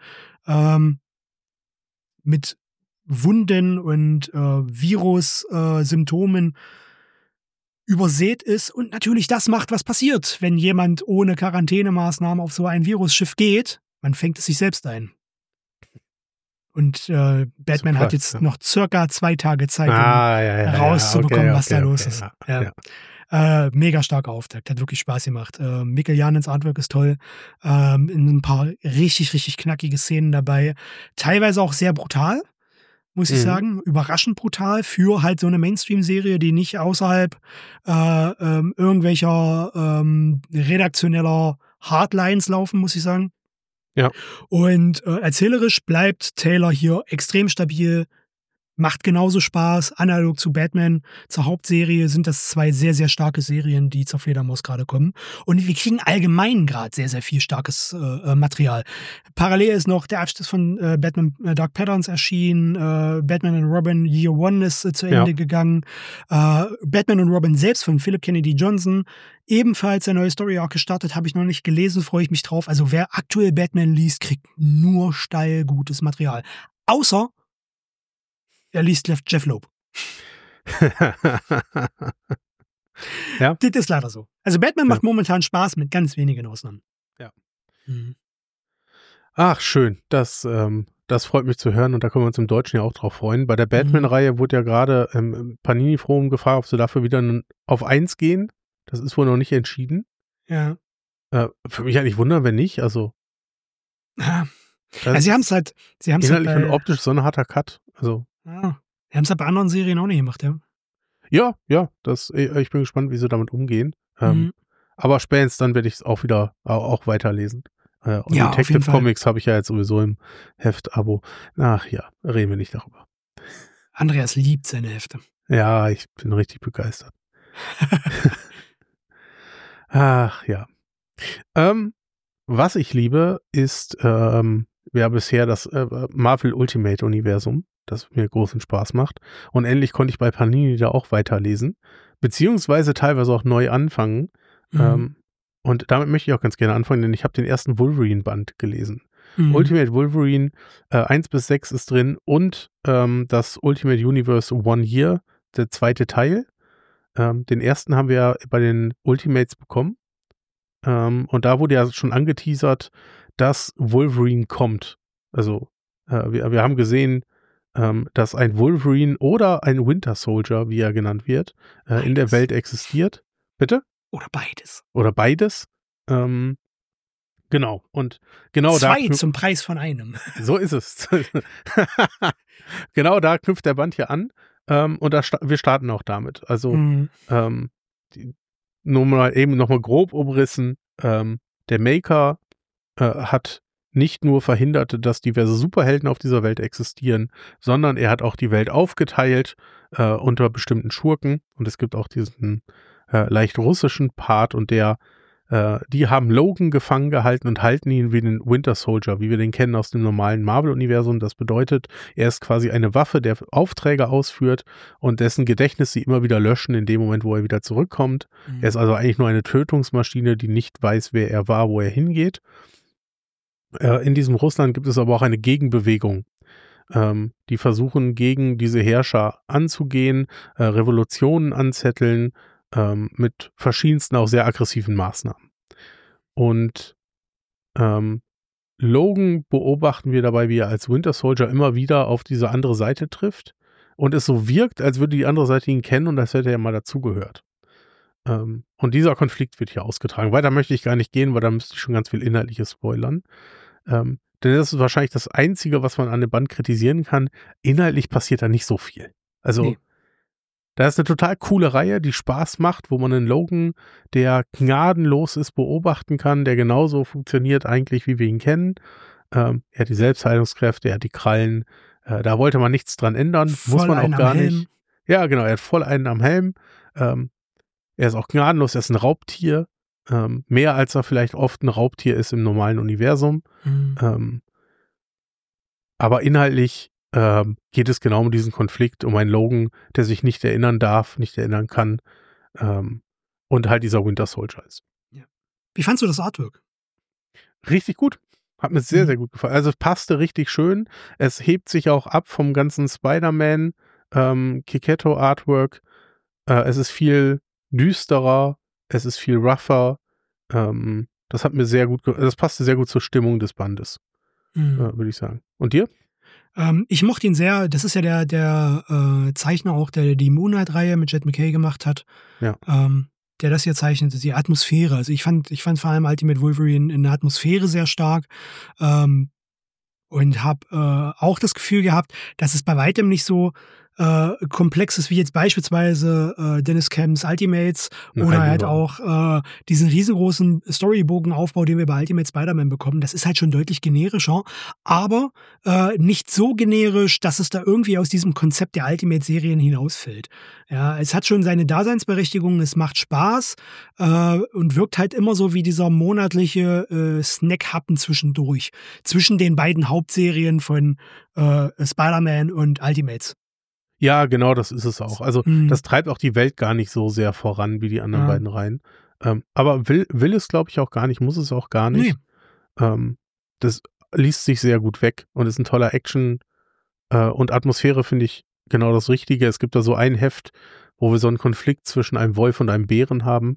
mit Wunden und Virus-Symptomen übersät ist und natürlich das macht, was passiert, wenn jemand ohne Quarantänemaßnahmen auf so ein Virusschiff geht. Man fängt es sich selbst ein. Und Batman hat jetzt noch circa 2 Tage Zeit, rauszubekommen, was da los ist. Mega starker Auftakt, hat wirklich Spaß gemacht. Mikkel Janens Artwork ist toll. Ein paar richtig, richtig knackige Szenen dabei. Teilweise auch sehr brutal, muss ich sagen. Überraschend brutal für halt so eine Mainstream-Serie, die nicht außerhalb irgendwelcher redaktioneller Hardlines laufen, muss ich sagen. Ja. Und erzählerisch bleibt Taylor hier extrem stabil Macht genauso Spaß. Analog zu Batman, zur Hauptserie sind das 2 sehr, sehr starke Serien, die zur Fledermaus gerade kommen. Und wir kriegen allgemein gerade sehr, sehr viel starkes Material. Parallel ist noch der Abschluss von Batman Dark Patterns erschienen. Batman and Robin Year One ist zu Ende gegangen. Batman und Robin selbst von Philip Kennedy Johnson. Ebenfalls der neue Story Arc gestartet, habe ich noch nicht gelesen, freue ich mich drauf. Also wer aktuell Batman liest, kriegt nur steil gutes Material. Außer er liest Jeff Loeb. Ja. Das ist leider so. Also Batman macht momentan Spaß mit ganz wenigen Ausnahmen. Ja. Mhm. Ach, schön. Das freut mich zu hören und da können wir uns im Deutschen ja auch drauf freuen. Bei der Batman-Reihe wurde ja gerade Panini-Forum gefragt, ob sie dafür wieder auf 1 gehen. Das ist wohl noch nicht entschieden. Ja. Für mich eigentlich wundern, wenn nicht. Also sie haben es halt. Inhaltlich und optisch so ein harter Cut. Also. Ja. Sie haben es halt bei anderen Serien auch nicht gemacht, ja. Ja. Ich bin gespannt, wie sie damit umgehen. Aber spätestens dann werde ich es auch wieder auch weiterlesen. Und ja, Detective Comics habe ich ja jetzt sowieso im Heft-Abo. Ach ja, reden wir nicht darüber. Andreas liebt seine Hefte. Ja, ich bin richtig begeistert. Ach ja. Was ich liebe, ist bisher das Marvel Ultimate Universum, das mir großen Spaß macht. Und endlich konnte ich bei Panini da auch weiterlesen, beziehungsweise teilweise auch neu anfangen. Und damit möchte ich auch ganz gerne anfangen, denn ich habe den ersten Wolverine-Band gelesen. Ultimate Wolverine 1-6 ist drin und das Ultimate Universe One Year, der 2. Teil. Den ersten haben wir bei den Ultimates bekommen. Und da wurde ja schon angeteasert, dass Wolverine kommt. Also wir haben gesehen, dass ein Wolverine oder ein Winter Soldier, wie er genannt wird, in der Welt existiert. Bitte? Oder beides. Oder beides. Genau. Und genau 2 zum Preis von einem. So ist es. Genau da knüpft der Band hier an. Und wir starten auch damit. Also nur mal eben nochmal grob umrissen. Der Maker hat nicht nur verhindert, dass diverse Superhelden auf dieser Welt existieren, sondern er hat auch die Welt aufgeteilt unter bestimmten Schurken. Und es gibt auch diesen leicht russischen Part und die haben Logan gefangen gehalten und halten ihn wie den Winter Soldier, wie wir den kennen aus dem normalen Marvel-Universum. Das bedeutet, er ist quasi eine Waffe, der Aufträge ausführt und dessen Gedächtnis sie immer wieder löschen in dem Moment, wo er wieder zurückkommt. Er ist also eigentlich nur eine Tötungsmaschine, die nicht weiß, wer er war, wo er hingeht. In diesem Russland gibt es aber auch eine Gegenbewegung. Die versuchen, gegen diese Herrscher anzugehen, Revolutionen anzetteln, mit verschiedensten, auch sehr aggressiven Maßnahmen. Und Logan beobachten wir dabei, wie er als Winter Soldier immer wieder auf diese andere Seite trifft und es so wirkt, als würde die andere Seite ihn kennen und als hätte er mal dazugehört. Und dieser Konflikt wird hier ausgetragen. Weiter möchte ich gar nicht gehen, weil da müsste ich schon ganz viel Inhaltliches spoilern. Denn das ist wahrscheinlich das Einzige, was man an dem Band kritisieren kann. Inhaltlich passiert da nicht so viel. Also nee. Da ist eine total coole Reihe, die Spaß macht, wo man einen Logan, der gnadenlos ist, beobachten kann, der genauso funktioniert eigentlich, wie wir ihn kennen. Er hat die Selbstheilungskräfte, er hat die Krallen. Da wollte man nichts dran ändern, muss man auch gar nicht. Ja, genau, er hat voll einen am Helm. Er ist auch gnadenlos, er ist ein Raubtier. Mehr als er vielleicht oft ein Raubtier ist im normalen Universum. Aber inhaltlich geht es genau um diesen Konflikt, um einen Logan, der sich nicht erinnern darf, nicht erinnern kann und halt dieser Winter Soldier ist. Ja. Wie fandst du das Artwork? Richtig gut. Hat mir sehr, sehr gut gefallen. Also es passte richtig schön. Es hebt sich auch ab vom ganzen Spider-Man Kiketto Artwork. Es ist viel düsterer, es ist viel rougher. Das hat mir sehr gut, das passte sehr gut zur Stimmung des Bandes, würde ich sagen. Und dir? Ich mochte ihn sehr. Das ist ja der Zeichner auch, der die Moon Knight-Reihe mit Jed MacKay gemacht hat. Ja. Der das hier zeichnet, die Atmosphäre. Also ich fand vor allem Ultimate Wolverine in der Atmosphäre sehr stark. Und habe auch das Gefühl gehabt, dass es bei weitem nicht so Komplexes wie jetzt beispielsweise Dennis Camps Ultimates oder halt auch diesen riesengroßen Storybogenaufbau, den wir bei Ultimate Spider-Man bekommen. Das ist halt schon deutlich generischer, aber nicht so generisch, dass es da irgendwie aus diesem Konzept der Ultimate-Serien hinausfällt. Ja, es hat schon seine Daseinsberechtigung, es macht Spaß und wirkt halt immer so wie dieser monatliche Snack-Happen zwischendurch, zwischen den beiden Hauptserien von Spider-Man und Ultimates. Ja, genau, das ist es auch. Also das treibt auch die Welt gar nicht so sehr voran wie die anderen beiden Reihen. Aber will es, glaube ich, auch gar nicht, muss es auch gar nicht. Nee. Das liest sich sehr gut weg und ist ein toller Action und Atmosphäre, finde ich, genau das Richtige. Es gibt da so ein Heft, wo wir so einen Konflikt zwischen einem Wolf und einem Bären haben.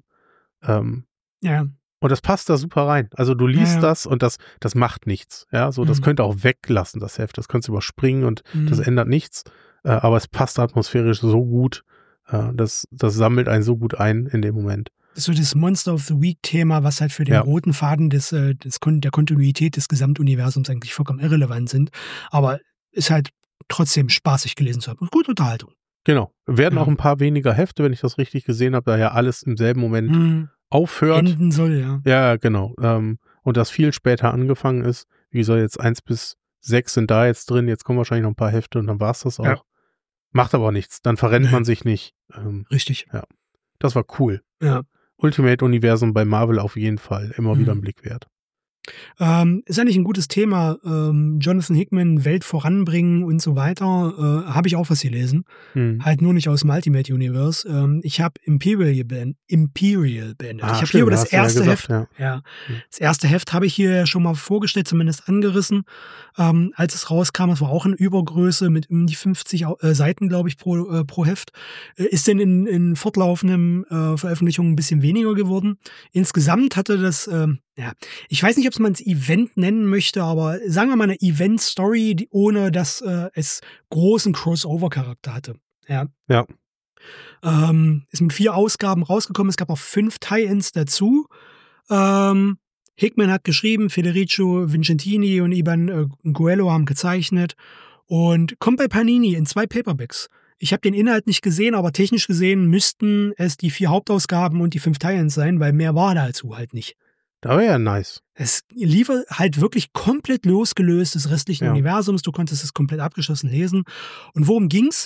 Ja. Und das passt da super rein. Also du liest das und das macht nichts. Ja, so das könnte auch weglassen, das Heft. Das könntest du überspringen und das ändert nichts. Aber es passt atmosphärisch so gut. Das sammelt einen so gut ein in dem Moment. Das ist so das Monster of the Week-Thema, was halt für den roten Faden der Kontinuität des Gesamtuniversums eigentlich vollkommen irrelevant sind. Aber ist halt trotzdem spaßig gelesen zu haben. Und gute Unterhaltung. Genau. Werden auch ein paar weniger Hefte, wenn ich das richtig gesehen habe, da ja alles im selben Moment aufhört. Enden soll, ja. Ja, genau. Und das viel später angefangen ist. Wie gesagt, jetzt 1 bis 6 sind da jetzt drin. Jetzt kommen wahrscheinlich noch ein paar Hefte und dann war es das auch. Ja. Macht aber nichts. Dann verrennt man sich nicht. Richtig. Ja. Das war cool. Ja. Ultimate-Universum bei Marvel auf jeden Fall. Immer wieder einen Blick wert. Ist eigentlich ein gutes Thema. Jonathan Hickman, Welt voranbringen und so weiter. Habe ich auch was gelesen. Halt nur nicht aus dem Ultimate Universe. Ich habe Imperial beendet. Ich habe hier über das erste Heft. Das erste Heft habe ich hier schon mal vorgestellt, zumindest angerissen. Als es rauskam, das war auch in Übergröße mit um die 50 Seiten, glaube ich, pro Heft. Ist denn in fortlaufenden Veröffentlichungen ein bisschen weniger geworden. Insgesamt hatte das ich weiß nicht, ob man es Event nennen möchte, aber sagen wir mal eine Event-Story, ohne dass es großen Crossover-Charakter hatte. Ja. Ist mit 4 Ausgaben rausgekommen. Es gab auch 5 Tie-Ins dazu. Hickman hat geschrieben, Federico Vincentini und Iban Coelho haben gezeichnet und kommt bei Panini in 2 Paperbacks. Ich habe den Inhalt nicht gesehen, aber technisch gesehen müssten es die 4 Hauptausgaben und die 5 Tie-Ins sein, weil mehr war dazu halt nicht. Da wäre ja nice. Es liefert halt wirklich komplett losgelöst des restlichen Universums. Du konntest es komplett abgeschlossen lesen. Und worum ging's?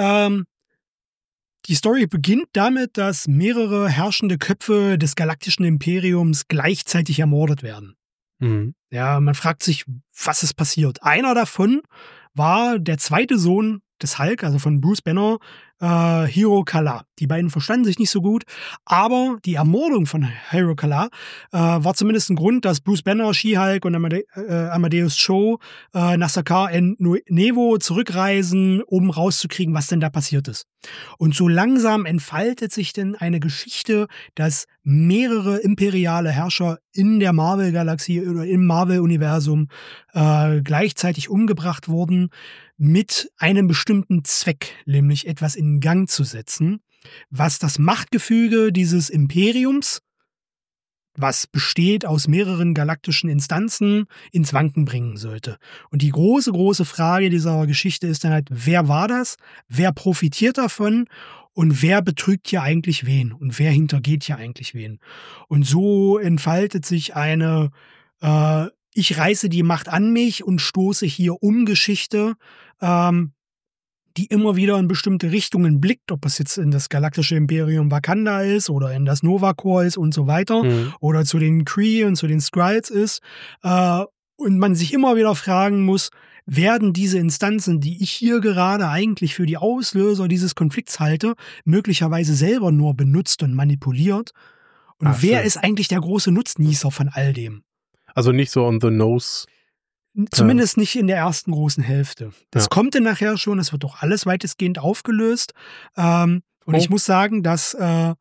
Die Story beginnt damit, dass mehrere herrschende Köpfe des galaktischen Imperiums gleichzeitig ermordet werden. Ja, man fragt sich, was ist passiert. Einer davon war der zweite Sohn des Hulk, also von Bruce Banner, Hero Kala. Die beiden verstanden sich nicht so gut, aber die Ermordung von Hero Kala war zumindest ein Grund, dass Bruce Banner, She-Hulk und Amadeus Cho nach Sakaar en Nevo zurückreisen, um rauszukriegen, was denn da passiert ist. Und so langsam entfaltet sich denn eine Geschichte, dass mehrere imperiale Herrscher in der Marvel-Galaxie oder im Marvel-Universum gleichzeitig umgebracht wurden, mit einem bestimmten Zweck, nämlich etwas in Gang zu setzen, was das Machtgefüge dieses Imperiums, was besteht aus mehreren galaktischen Instanzen, ins Wanken bringen sollte. Und die große, große Frage dieser Geschichte ist dann halt, wer war das? Wer profitiert davon? Und wer betrügt hier eigentlich wen? Und wer hintergeht hier eigentlich wen? Und so entfaltet sich eine ich reiße die Macht an mich und stoße hier um Geschichte, die immer wieder in bestimmte Richtungen blickt, ob es jetzt in das galaktische Imperium Wakanda ist oder in das Nova Corps ist und so weiter oder zu den Kree und zu den Skrulls ist und man sich immer wieder fragen muss, werden diese Instanzen, die ich hier gerade eigentlich für die Auslöser dieses Konflikts halte, möglicherweise selber nur benutzt und manipuliert? Und wer ist eigentlich der große Nutznießer von all dem? Also nicht so on the nose. Zumindest nicht in der ersten großen Hälfte. Das kommt dann nachher schon, es wird doch alles weitestgehend aufgelöst. Ich muss sagen, dass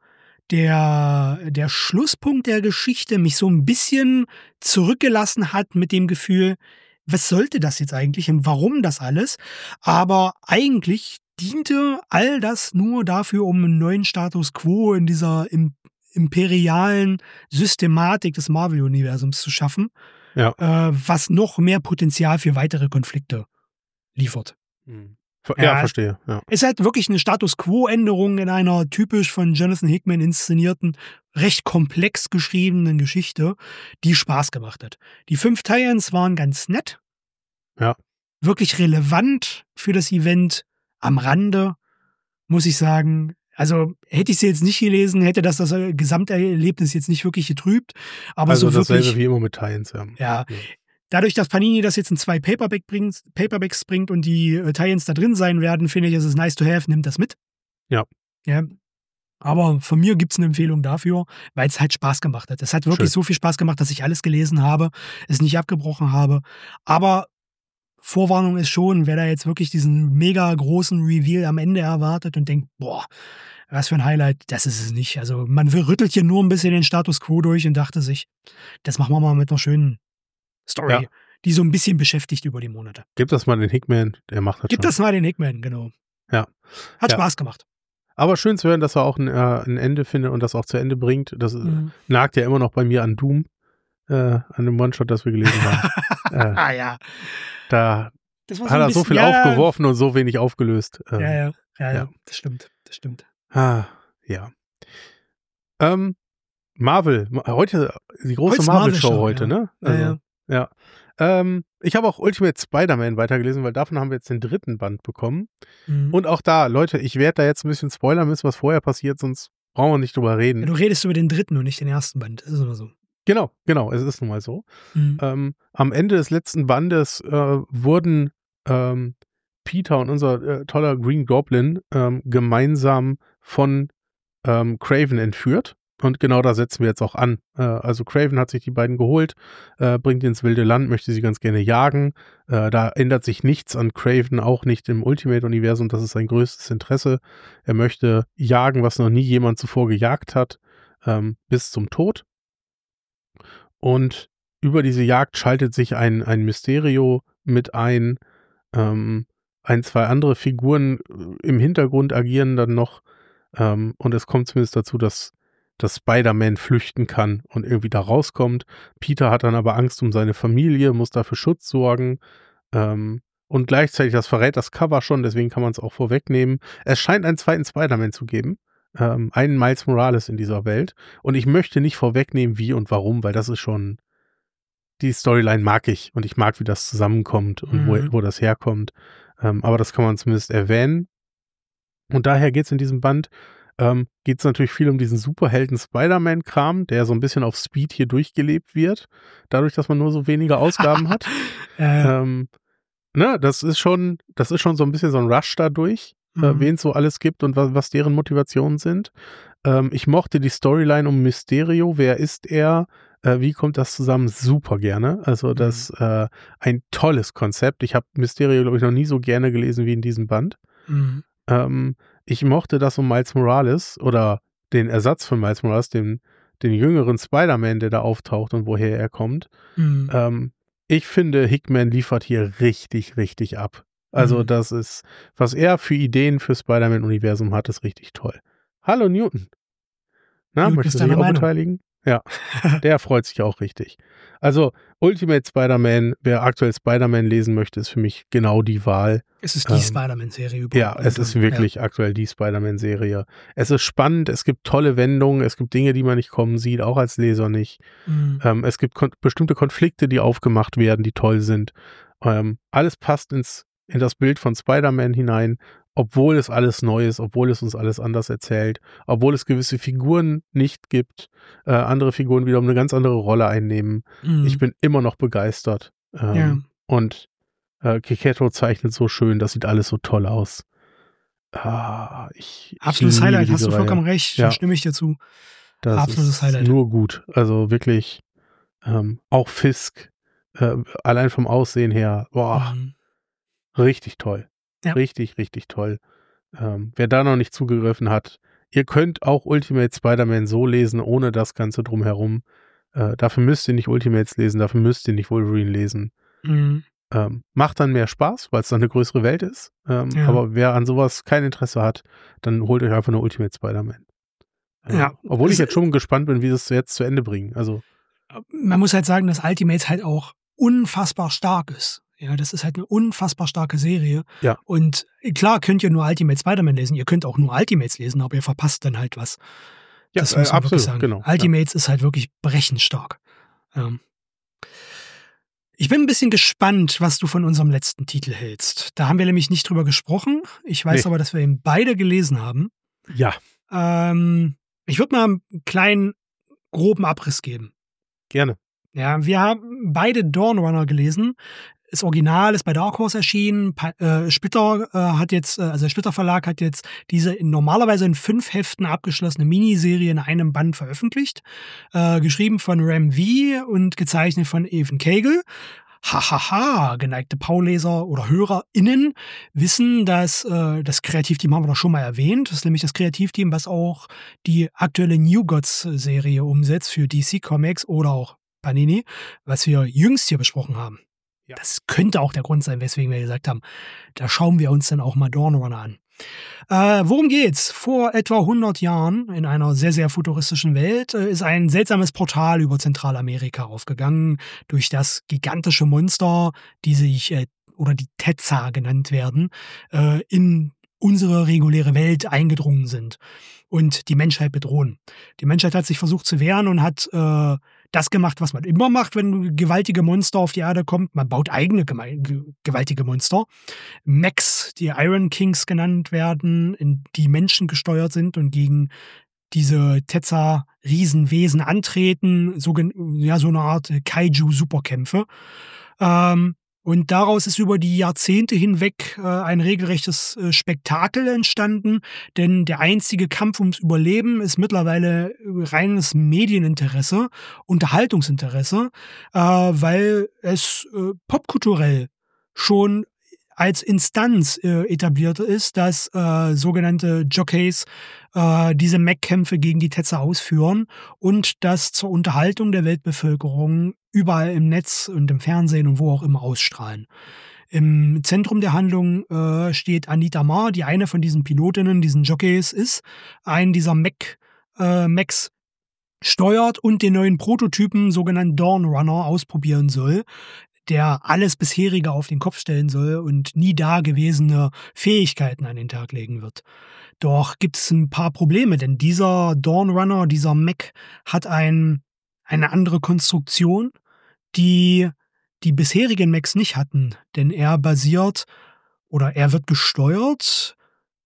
der Schlusspunkt der Geschichte mich so ein bisschen zurückgelassen hat mit dem Gefühl, was sollte das jetzt eigentlich und warum das alles? Aber eigentlich diente all das nur dafür, um einen neuen Status quo in dieser imperialen Systematik des Marvel-Universums zu schaffen, was noch mehr Potenzial für weitere Konflikte liefert. Ja, verstehe. Ja. Ist halt wirklich eine Status-Quo-Änderung in einer typisch von Jonathan Hickman inszenierten, recht komplex geschriebenen Geschichte, die Spaß gemacht hat. Die 5 Tie-Ins waren ganz nett. Ja. Wirklich relevant für das Event am Rande, muss ich sagen. Also hätte ich sie jetzt nicht gelesen, hätte das Gesamterlebnis jetzt nicht wirklich getrübt. Aber also so dasselbe wirklich, wie immer mit Tie-Ins, ja. Ja. Dadurch, dass Panini das jetzt in 2 Paperbacks bringt und die Tie-Ins da drin sein werden, finde ich, ist es nice to have, nimmt das mit. Ja. Aber von mir gibt es eine Empfehlung dafür, weil es halt Spaß gemacht hat. Es hat wirklich so viel Spaß gemacht, dass ich alles gelesen habe, es nicht abgebrochen habe. Aber Vorwarnung ist schon, wer da jetzt wirklich diesen mega großen Reveal am Ende erwartet und denkt, boah, was für ein Highlight, das ist es nicht. Also man rüttelt hier nur ein bisschen den Status Quo durch und dachte sich, das machen wir mal mit einer schönen Story, die so ein bisschen beschäftigt über die Monate. Gib das mal den Hickman, der macht das Gib schon. das mal den Hickman, genau. Ja. Hat Spaß gemacht. Aber schön zu hören, dass er auch ein Ende findet und das auch zu Ende bringt. Das nagt ja immer noch bei mir an Doom, an dem One-Shot, das wir gelesen haben. Ja. Da das war hat er so viel aufgeworfen und so wenig aufgelöst. Ja, das stimmt. Ja. Marvel, heute die große Marvel-Show heute, ne? Also, ja. Ich habe auch Ultimate Spider-Man weitergelesen, weil davon haben wir jetzt den 3. Band bekommen. Und auch da, Leute, ich werde da jetzt ein bisschen spoilern müssen, was vorher passiert, sonst brauchen wir nicht drüber reden. Ja, du redest über den 3. und nicht den 1. Band, das ist immer so. Genau, es ist nun mal so. Am Ende des letzten Bandes wurden Peter und unser toller Green Goblin gemeinsam von Kraven entführt. Und genau da setzen wir jetzt auch an. Also Kraven hat sich die beiden geholt, bringt die ins wilde Land, möchte sie ganz gerne jagen. Da ändert sich nichts an Kraven, auch nicht im Ultimate-Universum. Das ist sein größtes Interesse. Er möchte jagen, was noch nie jemand zuvor gejagt hat, bis zum Tod. Und über diese Jagd schaltet sich ein Mysterio mit ein. 2 andere Figuren im Hintergrund agieren dann noch. Und es kommt zumindest dazu, dass Spider-Man flüchten kann und irgendwie da rauskommt. Peter hat dann aber Angst um seine Familie, muss dafür Schutz sorgen. Und gleichzeitig, das verrät das Cover schon, deswegen kann man es auch vorwegnehmen. Es scheint einen 2. Spider-Man zu geben. Einen Miles Morales in dieser Welt. Und ich möchte nicht vorwegnehmen, wie und warum, weil das ist schon, die Storyline mag ich. Und ich mag, wie das zusammenkommt und wo das herkommt. Aber das kann man zumindest erwähnen. Und daher geht es in diesem Band, geht es natürlich viel um diesen Superhelden-Spider-Man-Kram, der so ein bisschen auf Speed hier durchgelebt wird, dadurch, dass man nur so wenige Ausgaben hat. Das ist schon so ein bisschen so ein Rush dadurch, wen es so alles gibt und was deren Motivationen sind. Ich mochte die Storyline um Mysterio, wer ist er, wie kommt das zusammen, super gerne. Also das ein tolles Konzept. Ich habe Mysterio, glaube ich, noch nie so gerne gelesen wie in diesem Band. Ich mochte das um Miles Morales oder den Ersatz von Miles Morales, den jüngeren Spider-Man, der da auftaucht und woher er kommt. Ich finde, Hickman liefert hier richtig, richtig ab. Also das ist, was er für Ideen für Spider-Man-Universum hat, ist richtig toll. Hallo Newton. Na, möchtest du dich auch beteiligen? Ja, der freut sich auch richtig. Also Ultimate Spider-Man, wer aktuell Spider-Man lesen möchte, ist für mich genau die Wahl. Es ist die Spider-Man-Serie überhaupt. Ja, es ist wirklich aktuell die Spider-Man-Serie. Es ist spannend, es gibt tolle Wendungen, es gibt Dinge, die man nicht kommen sieht, auch als Leser nicht. Es gibt bestimmte Konflikte, die aufgemacht werden, die toll sind. Alles passt in das Bild von Spider-Man hinein, obwohl es alles neu ist, obwohl es uns alles anders erzählt, obwohl es gewisse Figuren nicht gibt, andere Figuren wiederum eine ganz andere Rolle einnehmen. Ich bin immer noch begeistert. Und Kiketo zeichnet so schön, das sieht alles so toll aus. Absolutes Highlight, hast du vollkommen recht, da stimme ich dir zu. Das absolutes Highlight. Ist nur gut. Also wirklich, auch Fisk, allein vom Aussehen her, richtig toll. Ja. Richtig, richtig toll. Wer da noch nicht zugegriffen hat, ihr könnt auch Ultimate Spider-Man so lesen, ohne das Ganze drumherum. Dafür müsst ihr nicht Ultimates lesen, dafür müsst ihr nicht Wolverine lesen. Macht dann mehr Spaß, weil es dann eine größere Welt ist. Aber wer an sowas kein Interesse hat, dann holt euch einfach nur Ultimate Spider-Man. Obwohl ich jetzt schon gespannt bin, wie sie es jetzt zu Ende bringen. Also man muss halt sagen, dass Ultimates halt auch unfassbar stark ist. Ja, das ist halt eine unfassbar starke Serie. Ja. Und klar könnt ihr nur Ultimate Spider-Man lesen, ihr könnt auch nur Ultimates lesen, aber ihr verpasst dann halt was. Ja, Das muss man absolut, wirklich sagen. genau. Ultimates ist halt wirklich brechend stark. Ich bin ein bisschen gespannt, was du von unserem letzten Titel hältst. Da haben wir nämlich nicht drüber gesprochen. Ich weiß aber, dass wir ihn beide gelesen haben. Ja. Ich würde mal einen kleinen, groben Abriss geben. Gerne. Ja, wir haben beide Dawnrunner gelesen. Das Original ist bei Dark Horse erschienen. Splitter hat jetzt, also der Splitter Verlag hat jetzt diese normalerweise in 5 Heften abgeschlossene Miniserie in einem Band veröffentlicht. Geschrieben von Ram V und gezeichnet von Evan Kagel. Hahaha, geneigte Pauleser oder HörerInnen wissen, dass das Kreativteam haben wir doch schon mal erwähnt. Das ist nämlich das Kreativteam, was auch die aktuelle New Gods-Serie umsetzt für DC Comics oder auch Panini, was wir jüngst hier besprochen haben. Ja. Das könnte auch der Grund sein, weswegen wir gesagt haben, da schauen wir uns dann auch mal Dawnrunner an. Worum geht's? Vor etwa 100 Jahren in einer sehr, sehr futuristischen Welt ist ein seltsames Portal über Zentralamerika aufgegangen, durch das gigantische Monster, die sich, oder die Tetza genannt werden, in unsere reguläre Welt eingedrungen sind und die Menschheit bedrohen. Die Menschheit hat sich versucht zu wehren und hat das gemacht, was man immer macht, wenn gewaltige Monster auf die Erde kommen. Man baut eigene gewaltige Monster. Mechs, die Iron Kings genannt werden, die Menschen gesteuert sind und gegen diese Tetza-Riesenwesen antreten. So eine Art Kaiju-Superkämpfe. Und daraus ist über die Jahrzehnte hinweg ein regelrechtes Spektakel entstanden, denn der einzige Kampf ums Überleben ist mittlerweile reines Medieninteresse, Unterhaltungsinteresse, weil es popkulturell schon als Instanz etabliert ist, dass sogenannte Jockeys diese Mech-Kämpfe gegen die Tetza ausführen und das zur Unterhaltung der Weltbevölkerung überall im Netz und im Fernsehen und wo auch immer ausstrahlen. Im Zentrum der Handlung steht Anita Ma, die eine von diesen Pilotinnen, diesen Jockeys ist, einen dieser Mechs steuert und den neuen Prototypen, sogenannten Dawnrunner, ausprobieren soll, der alles bisherige auf den Kopf stellen soll und nie dagewesene Fähigkeiten an den Tag legen wird. Doch gibt es ein paar Probleme, denn dieser Dawnrunner, dieser Mech, hat eine andere Konstruktion, die die bisherigen Mechs nicht hatten. Denn er wird gesteuert,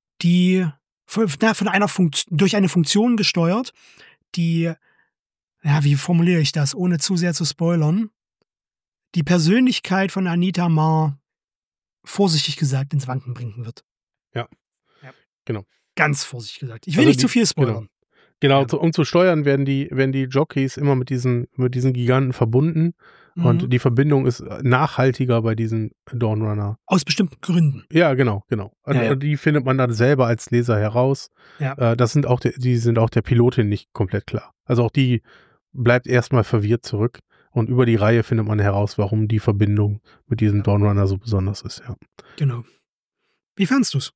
durch eine Funktion gesteuert, die, ja, wie formuliere ich das, ohne zu sehr zu spoilern, die Persönlichkeit von Anita Ma, vorsichtig gesagt, ins Wanken bringen wird. Ja. Genau. Ganz vorsichtig gesagt. Ich will nicht zu viel spoilern. Genau, um zu steuern werden die Jockeys immer mit diesen Giganten verbunden und die Verbindung ist nachhaltiger bei diesen Dawnrunner. Aus bestimmten Gründen. Ja, genau. Also die findet man dann selber als Leser heraus. Ja. Die sind auch der Pilotin nicht komplett klar. Also auch die bleibt erstmal verwirrt zurück. Und über die Reihe findet man heraus, warum die Verbindung mit diesem Dawnrunner so besonders ist, ja. Genau. Wie fandst du's?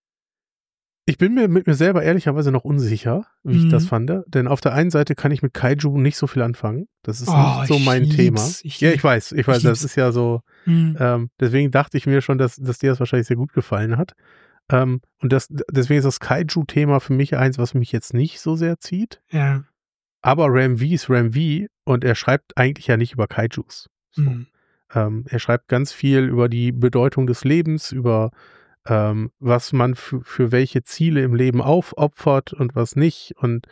Ich bin mir mit mir selber ehrlicherweise noch unsicher, wie ich das fand. Denn auf der einen Seite kann ich mit Kaiju nicht so viel anfangen. Das ist nicht so mein Thema. Ich weiß, das ist ja so. Deswegen dachte ich mir schon, dass dir das wahrscheinlich sehr gut gefallen hat. Und deswegen ist das Kaiju-Thema für mich eins, was mich jetzt nicht so sehr zieht. Ja. Aber Ram V ist Ram V und er schreibt eigentlich ja nicht über Kaijus. So. Er schreibt ganz viel über die Bedeutung des Lebens, über was man für welche Ziele im Leben aufopfert und was nicht und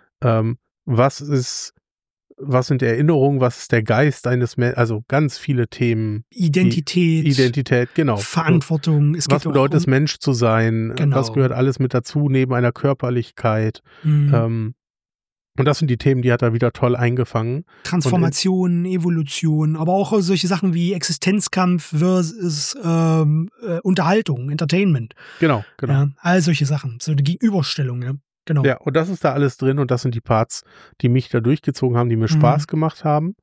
was sind Erinnerungen, was ist der Geist eines Menschen, also ganz viele Themen. Identität, genau. Verantwortung. Was bedeutet es, Mensch zu sein? Genau. Was gehört alles mit dazu, neben einer Körperlichkeit? Und das sind die Themen, die hat er wieder toll eingefangen. Transformation, Evolution, aber auch solche Sachen wie Existenzkampf versus Unterhaltung, Entertainment. Genau. Ja, all solche Sachen, so eine Gegenüberstellung, ja. Genau. Ja, und das ist da alles drin und das sind die Parts, die mich da durchgezogen haben, die mir Spaß gemacht haben,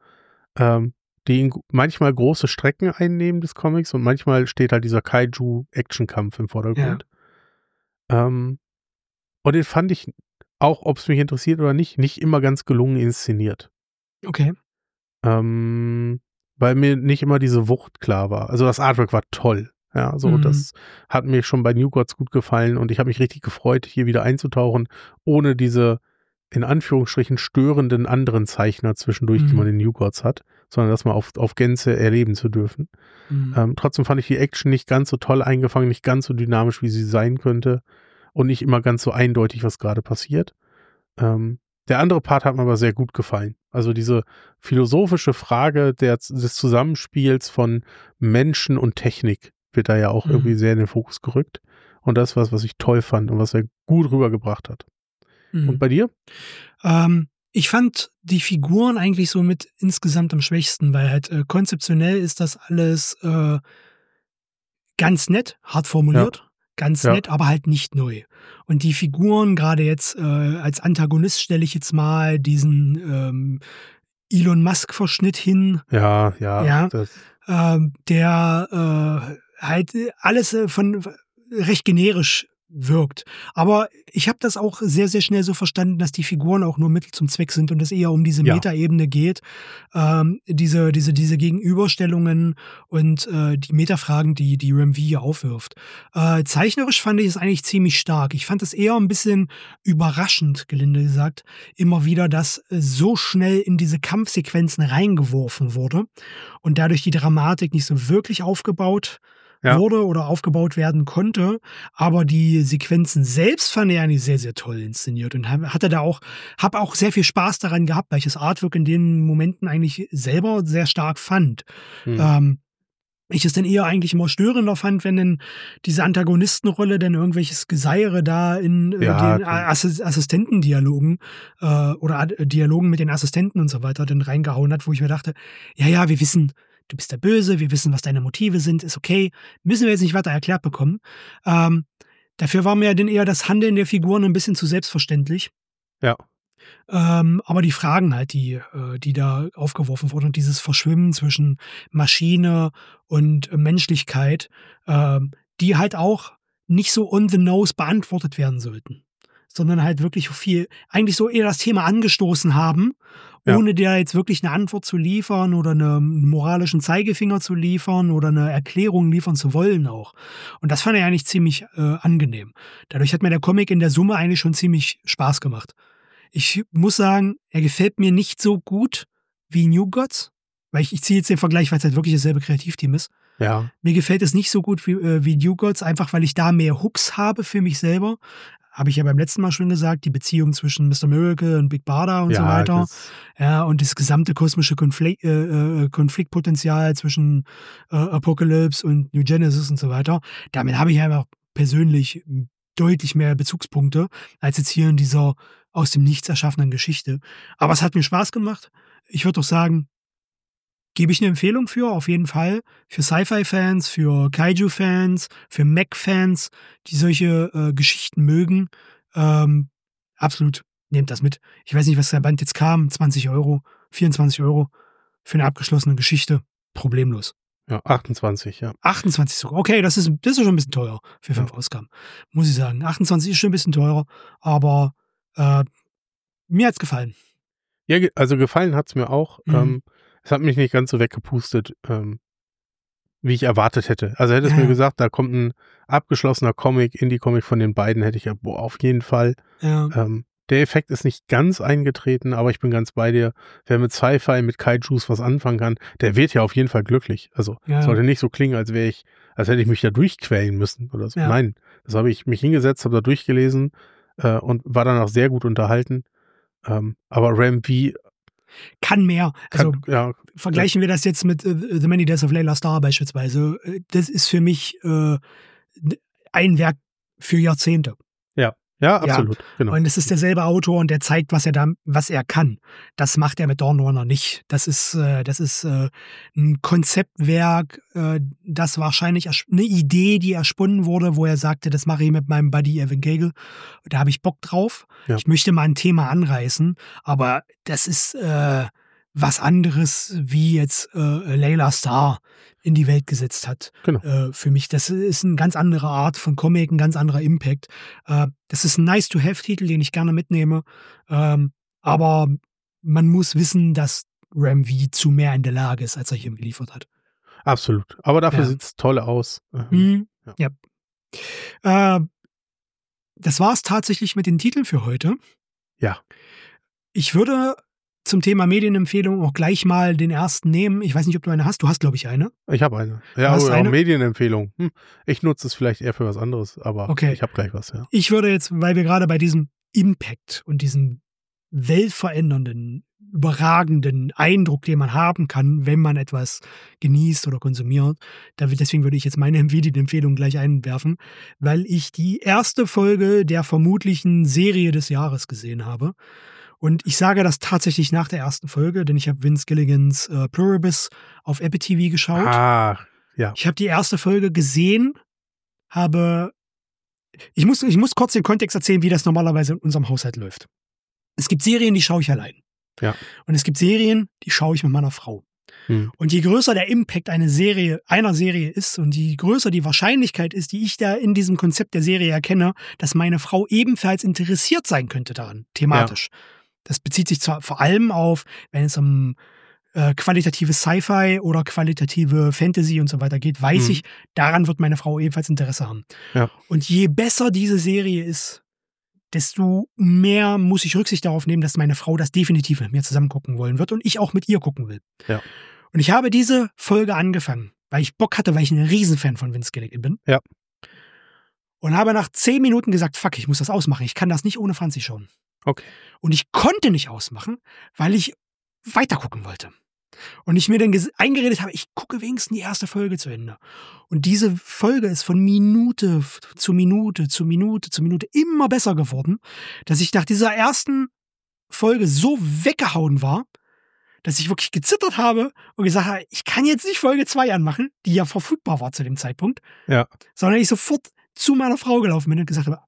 die manchmal große Strecken einnehmen des Comics und manchmal steht halt dieser Kaiju-Actionkampf im Vordergrund. Ja. Und den fand ich auch, ob es mich interessiert oder nicht immer ganz gelungen inszeniert. Okay. weil mir nicht immer diese Wucht klar war. Also das Artwork war toll. Ja, so, das hat mir schon bei New Gods gut gefallen und ich habe mich richtig gefreut, hier wieder einzutauchen, ohne diese, in Anführungsstrichen, störenden anderen Zeichner zwischendurch, die man in New Gods hat, sondern das mal auf Gänze erleben zu dürfen. Trotzdem fand ich die Action nicht ganz so toll eingefangen, nicht ganz so dynamisch, wie sie sein könnte und nicht immer ganz so eindeutig, was gerade passiert. Der andere Part hat mir aber sehr gut gefallen. Also diese philosophische Frage des Zusammenspiels von Menschen und Technik wird da ja auch irgendwie sehr in den Fokus gerückt. Und das ist was ich toll fand und was er gut rübergebracht hat. Und bei dir? Ich fand die Figuren eigentlich so mit insgesamt am schwächsten, weil halt konzeptionell ist das alles ganz nett, hart formuliert. Ganz nett, aber halt nicht neu. Und die Figuren, gerade jetzt als Antagonist stelle ich jetzt mal diesen Elon Musk-Verschnitt hin. Ja. Der halt alles von recht generisch wirkt. Aber ich habe das auch sehr, sehr schnell so verstanden, dass die Figuren auch nur Mittel zum Zweck sind und es eher um diese Metaebene geht. Diese Gegenüberstellungen und die Metafragen, die Rem V hier aufwirft. Zeichnerisch fand ich es eigentlich ziemlich stark. Ich fand es eher ein bisschen überraschend, gelinde gesagt, immer wieder, dass so schnell in diese Kampfsequenzen reingeworfen wurde und dadurch die Dramatik nicht so wirklich aufgebaut wurde oder aufgebaut werden konnte, aber die Sequenzen selbst fand ich eigentlich sehr, sehr toll inszeniert und habe auch sehr viel Spaß daran gehabt, weil ich das Artwork in den Momenten eigentlich selber sehr stark fand. Ich es dann eher eigentlich immer störender fand, wenn dann diese Antagonistenrolle dann irgendwelches Geseiere da in den Assistentendialogen oder Dialogen mit den Assistenten und so weiter dann reingehauen hat, wo ich mir dachte, ja, wir wissen, du bist der Böse, wir wissen, was deine Motive sind, ist okay, müssen wir jetzt nicht weiter erklärt bekommen. Dafür war mir dann eher das Handeln der Figuren ein bisschen zu selbstverständlich. Ja. Aber die Fragen halt, die da aufgeworfen wurden, und dieses Verschwimmen zwischen Maschine und Menschlichkeit, die halt auch nicht so on the nose beantwortet werden sollten, sondern halt wirklich viel, eigentlich so eher das Thema angestoßen haben, ohne dir jetzt wirklich eine Antwort zu liefern oder einen moralischen Zeigefinger zu liefern oder eine Erklärung liefern zu wollen auch. Und das fand ich eigentlich ziemlich angenehm. Dadurch hat mir der Comic in der Summe eigentlich schon ziemlich Spaß gemacht. Ich muss sagen, er gefällt mir nicht so gut wie New Gods, weil ich ziehe jetzt den Vergleich, weil es halt wirklich dasselbe Kreativteam ist. Ja. Mir gefällt es nicht so gut wie New Gods, einfach weil ich da mehr Hooks habe für mich selber. Habe ich ja beim letzten Mal schon gesagt, die Beziehung zwischen Mr. Miracle und Big Barda und so weiter. Und das gesamte kosmische Konfliktpotenzial zwischen Apocalypse und New Genesis und so weiter. Damit habe ich einfach persönlich deutlich mehr Bezugspunkte, als jetzt hier in dieser aus dem Nichts erschaffenen Geschichte. Aber es hat mir Spaß gemacht. Ich würde doch sagen, gebe ich eine Empfehlung für, auf jeden Fall. Für Sci-Fi-Fans, für Kaiju-Fans, für Mech-Fans, die solche Geschichten mögen. Absolut, nehmt das mit. Ich weiß nicht, was der Band jetzt kam. 20 €, 24 € für eine abgeschlossene Geschichte. Problemlos. Ja, 28, ja. 28 sogar. Okay, das ist schon ein bisschen teuer für 5 Ausgaben. Muss ich sagen. 28 ist schon ein bisschen teurer, aber mir hat's gefallen. Ja, also gefallen hat's mir auch. Es hat mich nicht ganz so weggepustet, wie ich erwartet hätte. Also hätte es mir gesagt, da kommt ein abgeschlossener Comic, Indie-Comic von den beiden, hätte ich ja, auf jeden Fall. Ja. Der Effekt ist nicht ganz eingetreten, aber ich bin ganz bei dir. Wer mit Sci-Fi, mit Kaijus was anfangen kann, der wird ja auf jeden Fall glücklich. Also sollte nicht so klingen, als hätte ich mich da durchquälen müssen oder so. Ja. Nein, das habe ich mich hingesetzt, habe da durchgelesen und war dann auch sehr gut unterhalten. Aber Rem V kann mehr. Also vergleichen wir das jetzt mit The Many Deaths of Layla Starr beispielsweise. Das ist für mich ein Werk für Jahrzehnte. Ja, absolut. Ja. Genau. Und es ist derselbe Autor und der zeigt, was er kann. Das macht er mit Dawnrunner nicht. Das ist ein Konzeptwerk, das wahrscheinlich eine Idee, die ersponnen wurde, wo er sagte, das mache ich mit meinem Buddy Evan Gagel. Da habe ich Bock drauf. Ja. Ich möchte mal ein Thema anreißen, aber das ist was anderes, wie jetzt Layla Starr in die Welt gesetzt hat. Genau. Für mich. Das ist eine ganz andere Art von Comic, ein ganz anderer Impact. Das ist ein Nice-to-have-Titel, den ich gerne mitnehme. Aber man muss wissen, dass Ram-V zu mehr in der Lage ist, als er hier geliefert hat. Absolut. Aber dafür sieht es toll aus. Ja. Das war es tatsächlich mit den Titeln für heute. Ja. Ich würde zum Thema Medienempfehlung auch gleich mal den ersten nehmen. Ich weiß nicht, ob du eine hast. Du hast, glaube ich, eine. Ich habe eine. Ja, aber eine Medienempfehlung. Ich nutze es vielleicht eher für was anderes, aber ich habe gleich was, ja. Ich würde jetzt, weil wir gerade bei diesem Impact und diesem weltverändernden, überragenden Eindruck, den man haben kann, wenn man etwas genießt oder konsumiert. Deswegen würde ich jetzt meine Medienempfehlung gleich einwerfen, weil ich die erste Folge der vermutlichen Serie des Jahres gesehen habe. Und ich sage das tatsächlich nach der ersten Folge, denn ich habe Vince Gilligans Pluribus auf Apple TV geschaut. Ja. Ich habe die erste Folge gesehen, ich muss kurz den Kontext erzählen, wie das normalerweise in unserem Haushalt läuft. Es gibt Serien, die schaue ich allein. Ja. Und es gibt Serien, die schaue ich mit meiner Frau. Und je größer der Impact einer Serie ist und je größer die Wahrscheinlichkeit ist, die ich da in diesem Konzept der Serie erkenne, dass meine Frau ebenfalls interessiert sein könnte daran, thematisch. Ja. Das bezieht sich zwar vor allem auf, wenn es um qualitative Sci-Fi oder qualitative Fantasy und so weiter geht, weiß ich, daran wird meine Frau ebenfalls Interesse haben. Ja. Und je besser diese Serie ist, desto mehr muss ich Rücksicht darauf nehmen, dass meine Frau das definitiv mit mir zusammen gucken wollen wird und ich auch mit ihr gucken will. Ja. Und ich habe diese Folge angefangen, weil ich Bock hatte, weil ich ein Riesenfan von Vince Gilligan bin. Ja. Und habe nach 10 Minuten gesagt, fuck, ich muss das ausmachen. Ich kann das nicht ohne Franzi schauen. Okay. Und ich konnte nicht ausmachen, weil ich weiter gucken wollte. Und ich mir dann eingeredet habe, ich gucke wenigstens die erste Folge zu Ende. Und diese Folge ist von Minute zu Minute zu Minute zu Minute immer besser geworden, dass ich nach dieser ersten Folge so weggehauen war, dass ich wirklich gezittert habe und gesagt habe, ich kann jetzt nicht Folge 2 anmachen, die ja verfügbar war zu dem Zeitpunkt, sondern ich sofort zu meiner Frau gelaufen bin und gesagt habe,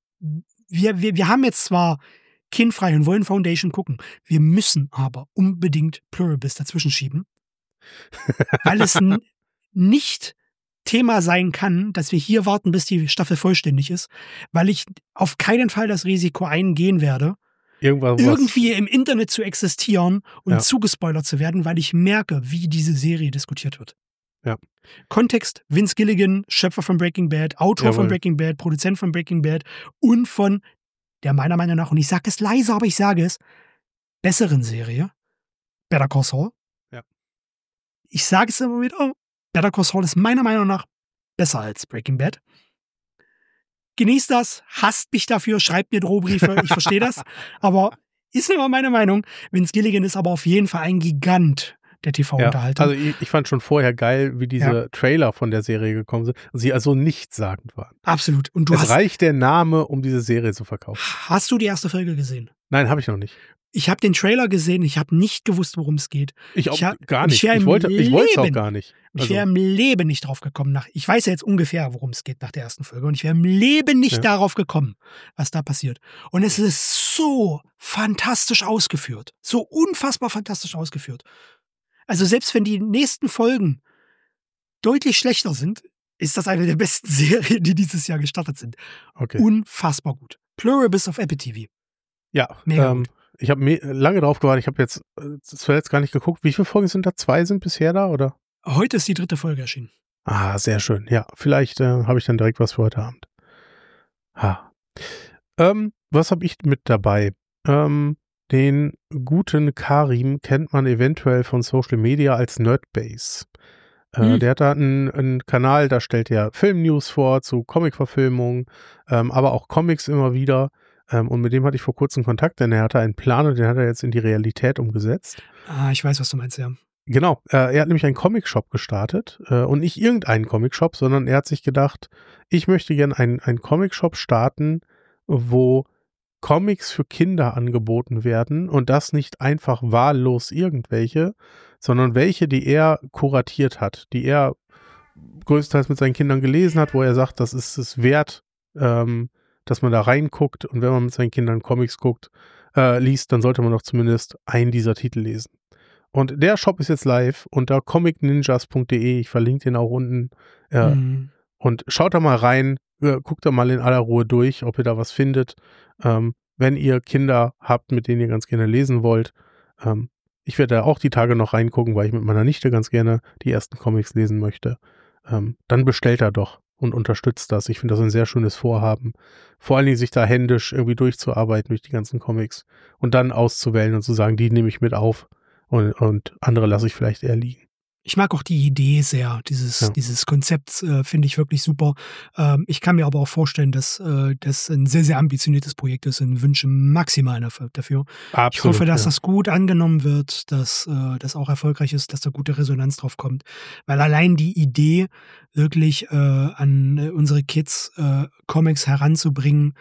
wir haben jetzt zwar kindfrei und wollen Foundation gucken. Wir müssen aber unbedingt Pluribus dazwischen schieben, weil es nicht Thema sein kann, dass wir hier warten, bis die Staffel vollständig ist, weil ich auf keinen Fall das Risiko eingehen werde, irgendwie im Internet zu existieren und zugespoilert zu werden, weil ich merke, wie diese Serie diskutiert wird. Ja. Kontext: Vince Gilligan, Schöpfer von Breaking Bad, Autor von Breaking Bad, Produzent von Breaking Bad und von der meiner Meinung nach, und ich sage es leise, aber ich sage es, besseren Serie, Better Call Saul. Ja. Ich sage es immer wieder, Better Call Saul ist meiner Meinung nach besser als Breaking Bad. Genießt das, hasst mich dafür, schreibt mir Drohbriefe, ich verstehe das, aber ist immer meine Meinung. Vince Gilligan ist aber auf jeden Fall ein Gigant der TV-Unterhaltung. Also ich fand schon vorher geil, wie diese Trailer von der Serie gekommen sind und sie also nichtssagend waren. Absolut. Und es reicht der Name, um diese Serie zu verkaufen. Hast du die erste Folge gesehen? Nein, habe ich noch nicht. Ich habe den Trailer gesehen, ich habe nicht gewusst, worum es geht. Ich auch gar nicht. Ich wollte es auch gar nicht. Ich wäre im Leben nicht drauf gekommen. Ich weiß ja jetzt ungefähr, worum es geht nach der ersten Folge. Und ich wäre im Leben nicht darauf gekommen, was da passiert. Und es ist so fantastisch ausgeführt. So unfassbar fantastisch ausgeführt. Also selbst wenn die nächsten Folgen deutlich schlechter sind, ist das eine der besten Serien, die dieses Jahr gestartet sind. Okay. Unfassbar gut. Pluribus auf Apple TV. Ja, ich habe lange drauf gewartet. Ich habe jetzt zuletzt gar nicht geguckt. Wie viele Folgen sind da? 2 sind bisher da, oder? Heute ist die 3. Folge erschienen. Ah, sehr schön. Ja, vielleicht habe ich dann direkt was für heute Abend. Was habe ich mit dabei? Den guten Karim kennt man eventuell von Social Media als Nerdbase. Der hat da einen Kanal, da stellt er Filmnews vor zu Comic-Verfilmungen, aber auch Comics immer wieder. Und mit dem hatte ich vor kurzem Kontakt, denn er hatte einen Plan und den hat er jetzt in die Realität umgesetzt. Ah, ich weiß, was du meinst, ja. Genau, er hat nämlich einen Comic-Shop gestartet und nicht irgendeinen Comic-Shop, sondern er hat sich gedacht, ich möchte gerne einen Comic-Shop starten, wo Comics für Kinder angeboten werden und das nicht einfach wahllos irgendwelche, sondern welche, die er kuratiert hat, die er größtenteils mit seinen Kindern gelesen hat, wo er sagt, das ist es wert, dass man da reinguckt und wenn man mit seinen Kindern Comics liest, dann sollte man doch zumindest einen dieser Titel lesen. Und der Shop ist jetzt live unter comicninjas.de, ich verlinke den auch unten und schaut da mal rein, guckt da mal in aller Ruhe durch, ob ihr da was findet. Wenn ihr Kinder habt, mit denen ihr ganz gerne lesen wollt, Ich werde da auch die Tage noch reingucken, weil ich mit meiner Nichte ganz gerne die ersten Comics lesen möchte. Dann bestellt er doch und unterstützt das. Ich finde das ein sehr schönes Vorhaben. Vor allen Dingen sich da händisch irgendwie durchzuarbeiten durch die ganzen Comics und dann auszuwählen und zu sagen, die nehme ich mit auf und andere lasse ich vielleicht eher liegen. Ich mag auch die Idee sehr, dieses Konzept finde ich wirklich super. Ich kann mir aber auch vorstellen, dass das ein sehr, sehr ambitioniertes Projekt ist und wünsche maximalen Erfolg dafür. Absolut, ich hoffe, dass das gut angenommen wird, dass das auch erfolgreich ist, dass da gute Resonanz drauf kommt. Weil allein die Idee, wirklich an unsere Kids Comics heranzubringen,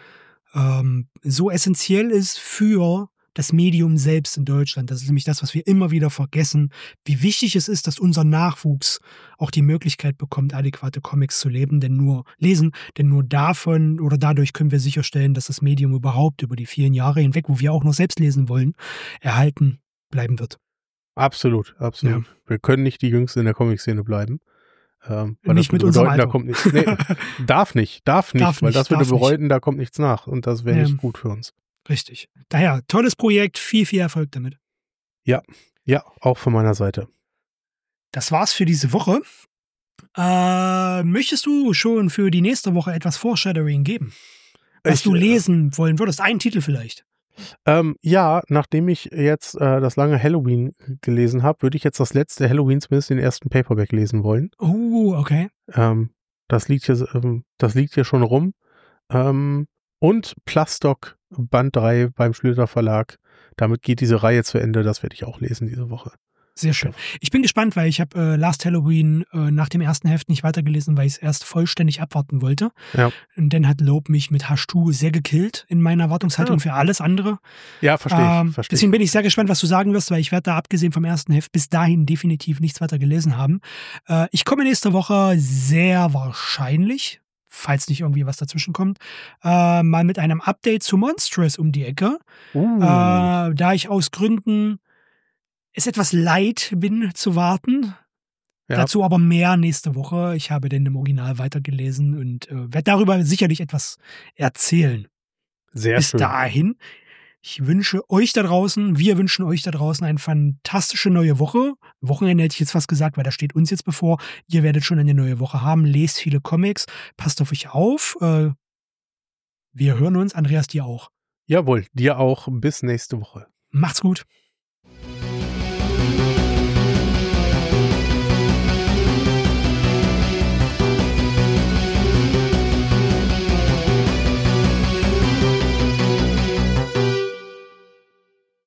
so essentiell ist für das Medium selbst in Deutschland. Das ist nämlich das, was wir immer wieder vergessen, wie wichtig es ist, dass unser Nachwuchs auch die Möglichkeit bekommt, adäquate Comics zu lesen, denn nur davon oder dadurch können wir sicherstellen, dass das Medium überhaupt über die vielen Jahre hinweg, wo wir auch noch selbst lesen wollen, erhalten bleiben wird. Absolut. Ja. Wir können nicht die Jüngsten in der Comic-Szene bleiben. Weil nicht mit unserem Alter. Da kommt nichts. Nee, darf nicht, weil das würde bedeuten, da kommt nichts nach und das wäre nicht gut für uns. Richtig. Daher, tolles Projekt, viel, viel Erfolg damit. Ja, auch von meiner Seite. Das war's für diese Woche. Möchtest du schon für die nächste Woche etwas Foreshadowing geben? Was du lesen wollen würdest? Einen Titel vielleicht? Nachdem ich jetzt das lange Halloween gelesen habe, würde ich jetzt das letzte Halloween zumindest den ersten Paperback lesen wollen. Oh, okay. Das liegt hier schon rum. Und Plastock Band 3 beim Schlüter Verlag. Damit geht diese Reihe zu Ende. Das werde ich auch lesen diese Woche. Sehr schön. Ich bin gespannt, weil ich habe Last Halloween nach dem ersten Heft nicht weitergelesen, weil ich es erst vollständig abwarten wollte. Ja. Und dann hat Loeb mich mit H2 sehr gekillt in meiner Erwartungshaltung für alles andere. Ja, verstehe ich. Deswegen bin ich sehr gespannt, was du sagen wirst, weil ich werde da abgesehen vom ersten Heft bis dahin definitiv nichts weiter gelesen haben. Ich komme nächste Woche sehr wahrscheinlich, falls nicht irgendwie was dazwischen kommt, mal mit einem Update zu Monstrous um die Ecke. Da ich aus Gründen es etwas leid bin zu warten. Ja. Dazu aber mehr nächste Woche. Ich habe den im Original weitergelesen und werde darüber sicherlich etwas erzählen. Sehr Bis schön. dahin, wir wünschen euch da draußen eine fantastische neue Woche. Wochenende hätte ich jetzt fast gesagt, weil da steht uns jetzt bevor. Ihr werdet schon eine neue Woche haben. Lest viele Comics. Passt auf euch auf. Wir hören uns. Andreas, dir auch. Jawohl, dir auch. Bis nächste Woche. Macht's gut.